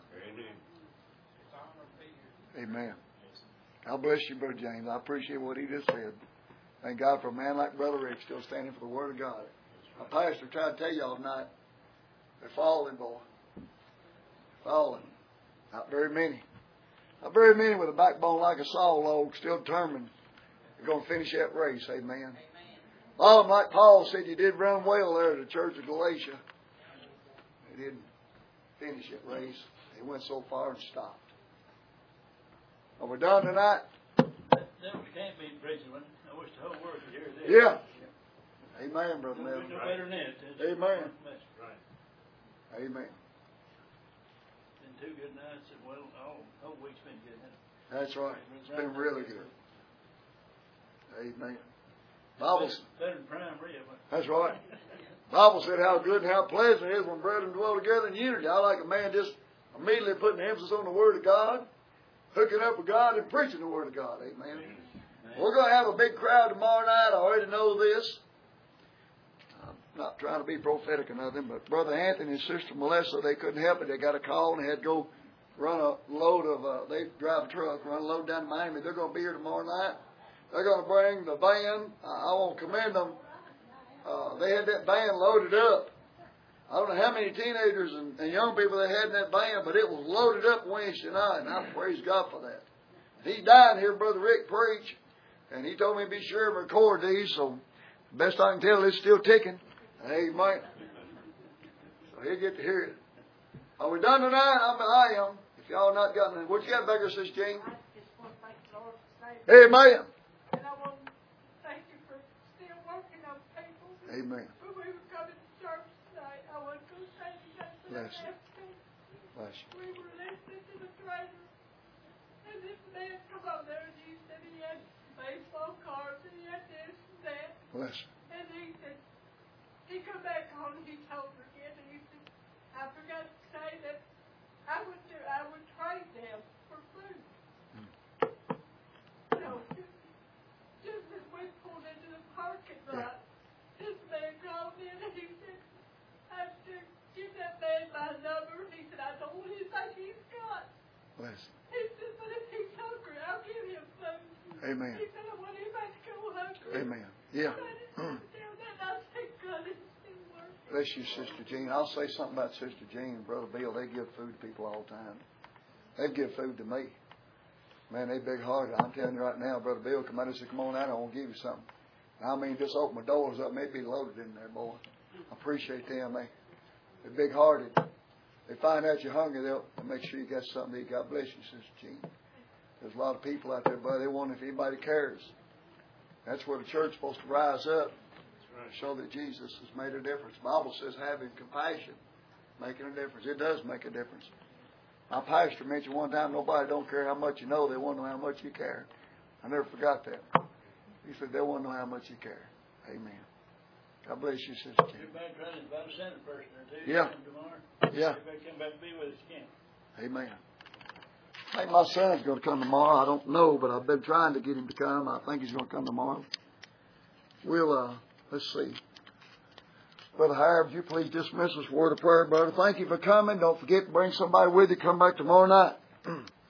Amen. God bless you, Brother James. I appreciate what he just said. Thank God for a man like Brother Rick still standing for the Word of God. My pastor tried to tell y'all tonight, they're falling, boy. Falling. Not very many. Not very many with a backbone like a saw log, still determined they're going to finish that race. Amen. Amen. Well, like Paul said, you did run well there at the church of Galatia. They didn't finish that race. They went so far and stopped. Are we done tonight? That, that we can't be preaching. I wish the whole world could hear this. Yeah. Amen, Brother No, Neville. no better than that. It's Amen. Right. Amen. Been two good nights, and well, all whole week's been good. Huh? That's right. It's been really good. Amen. Bible. Better, better than prime rib. That's right. Bible said how good and how pleasant it is when brethren dwell together in unity. I like a man just immediately putting the emphasis on the Word of God, hooking up with God, and preaching the Word of God. Amen. Amen. We're going to have a big crowd tomorrow night. I already know this. I'm not trying to be prophetic or nothing, but Brother Anthony and Sister Melissa, they couldn't help it. They got a call and they had to go run a load of, uh, they drive a truck, run a load down to Miami. They're going to be here tomorrow night. They're going to bring the band. I, I want to commend them uh, they had that band loaded up. I don't know how many teenagers and, and young people they had in that band, but it was loaded up Wednesday night, and I praise God for that. He died here, Brother Rick preached, and he told me to be sure and record these, so best I can tell, it's still ticking. Amen. So he'll get to hear it. Are we done tonight? I mean, I am. If y'all not gotten it. What you got back there, Sister Jean? I just want to thank the Lord for saving me. Amen. And I want to thank you for still working on people. Amen. When we were coming to church tonight, I want to thank you guys for Bless that. you. Bless you. We were listening to the trailer, and this man come up there and he said he had baseball cards and he had this and that. Bless you. And he said, he come back home and he told her again, and he said, I forgot to say that I would do, I would trade them for food. Mm. You know, just, just as we pulled into the parking lot, this man called in and he said, I should give that man my number. He said, I don't want anything he's got. Bless you. He said, but if he's hungry, I'll give him food. Amen. He said, I want anybody to go hungry. Amen. Yeah. Mm. Bless you, Sister Jean. I'll say something about Sister Jean and Brother Bill. They give food to people all the time. They give food to me. Man, they big hearted. I'm telling you right now, Brother Bill, come out and say, come on out, I want to give you something. I mean, just open my doors up, maybe loaded in there, boy. I appreciate them. They, they're big hearted. They find out you're hungry, they'll make sure you got something to eat. God bless you, Sister Jean. There's a lot of people out there, but they wonder if anybody cares. That's where the church is supposed to rise up. Show that Jesus has made a difference. The Bible says having compassion, making a difference. It does make a difference. My pastor mentioned one time, nobody don't care how much you know, they want to know how much you care. I never forgot that. He said they want to know how much you care. Amen. God bless you, Sister Kim. Everybody trying to invite a Santa person or two. Yeah. Tomorrow. Yeah. Everybody come back to be with us again. Amen. I think my son's going to come tomorrow. I don't know, but I've been trying to get him to come. I think he's going to come tomorrow. We'll, uh, let's see. Brother Howard, would you please dismiss us with a word of prayer, brother? Thank you for coming. Don't forget to bring somebody with you. Come back tomorrow night.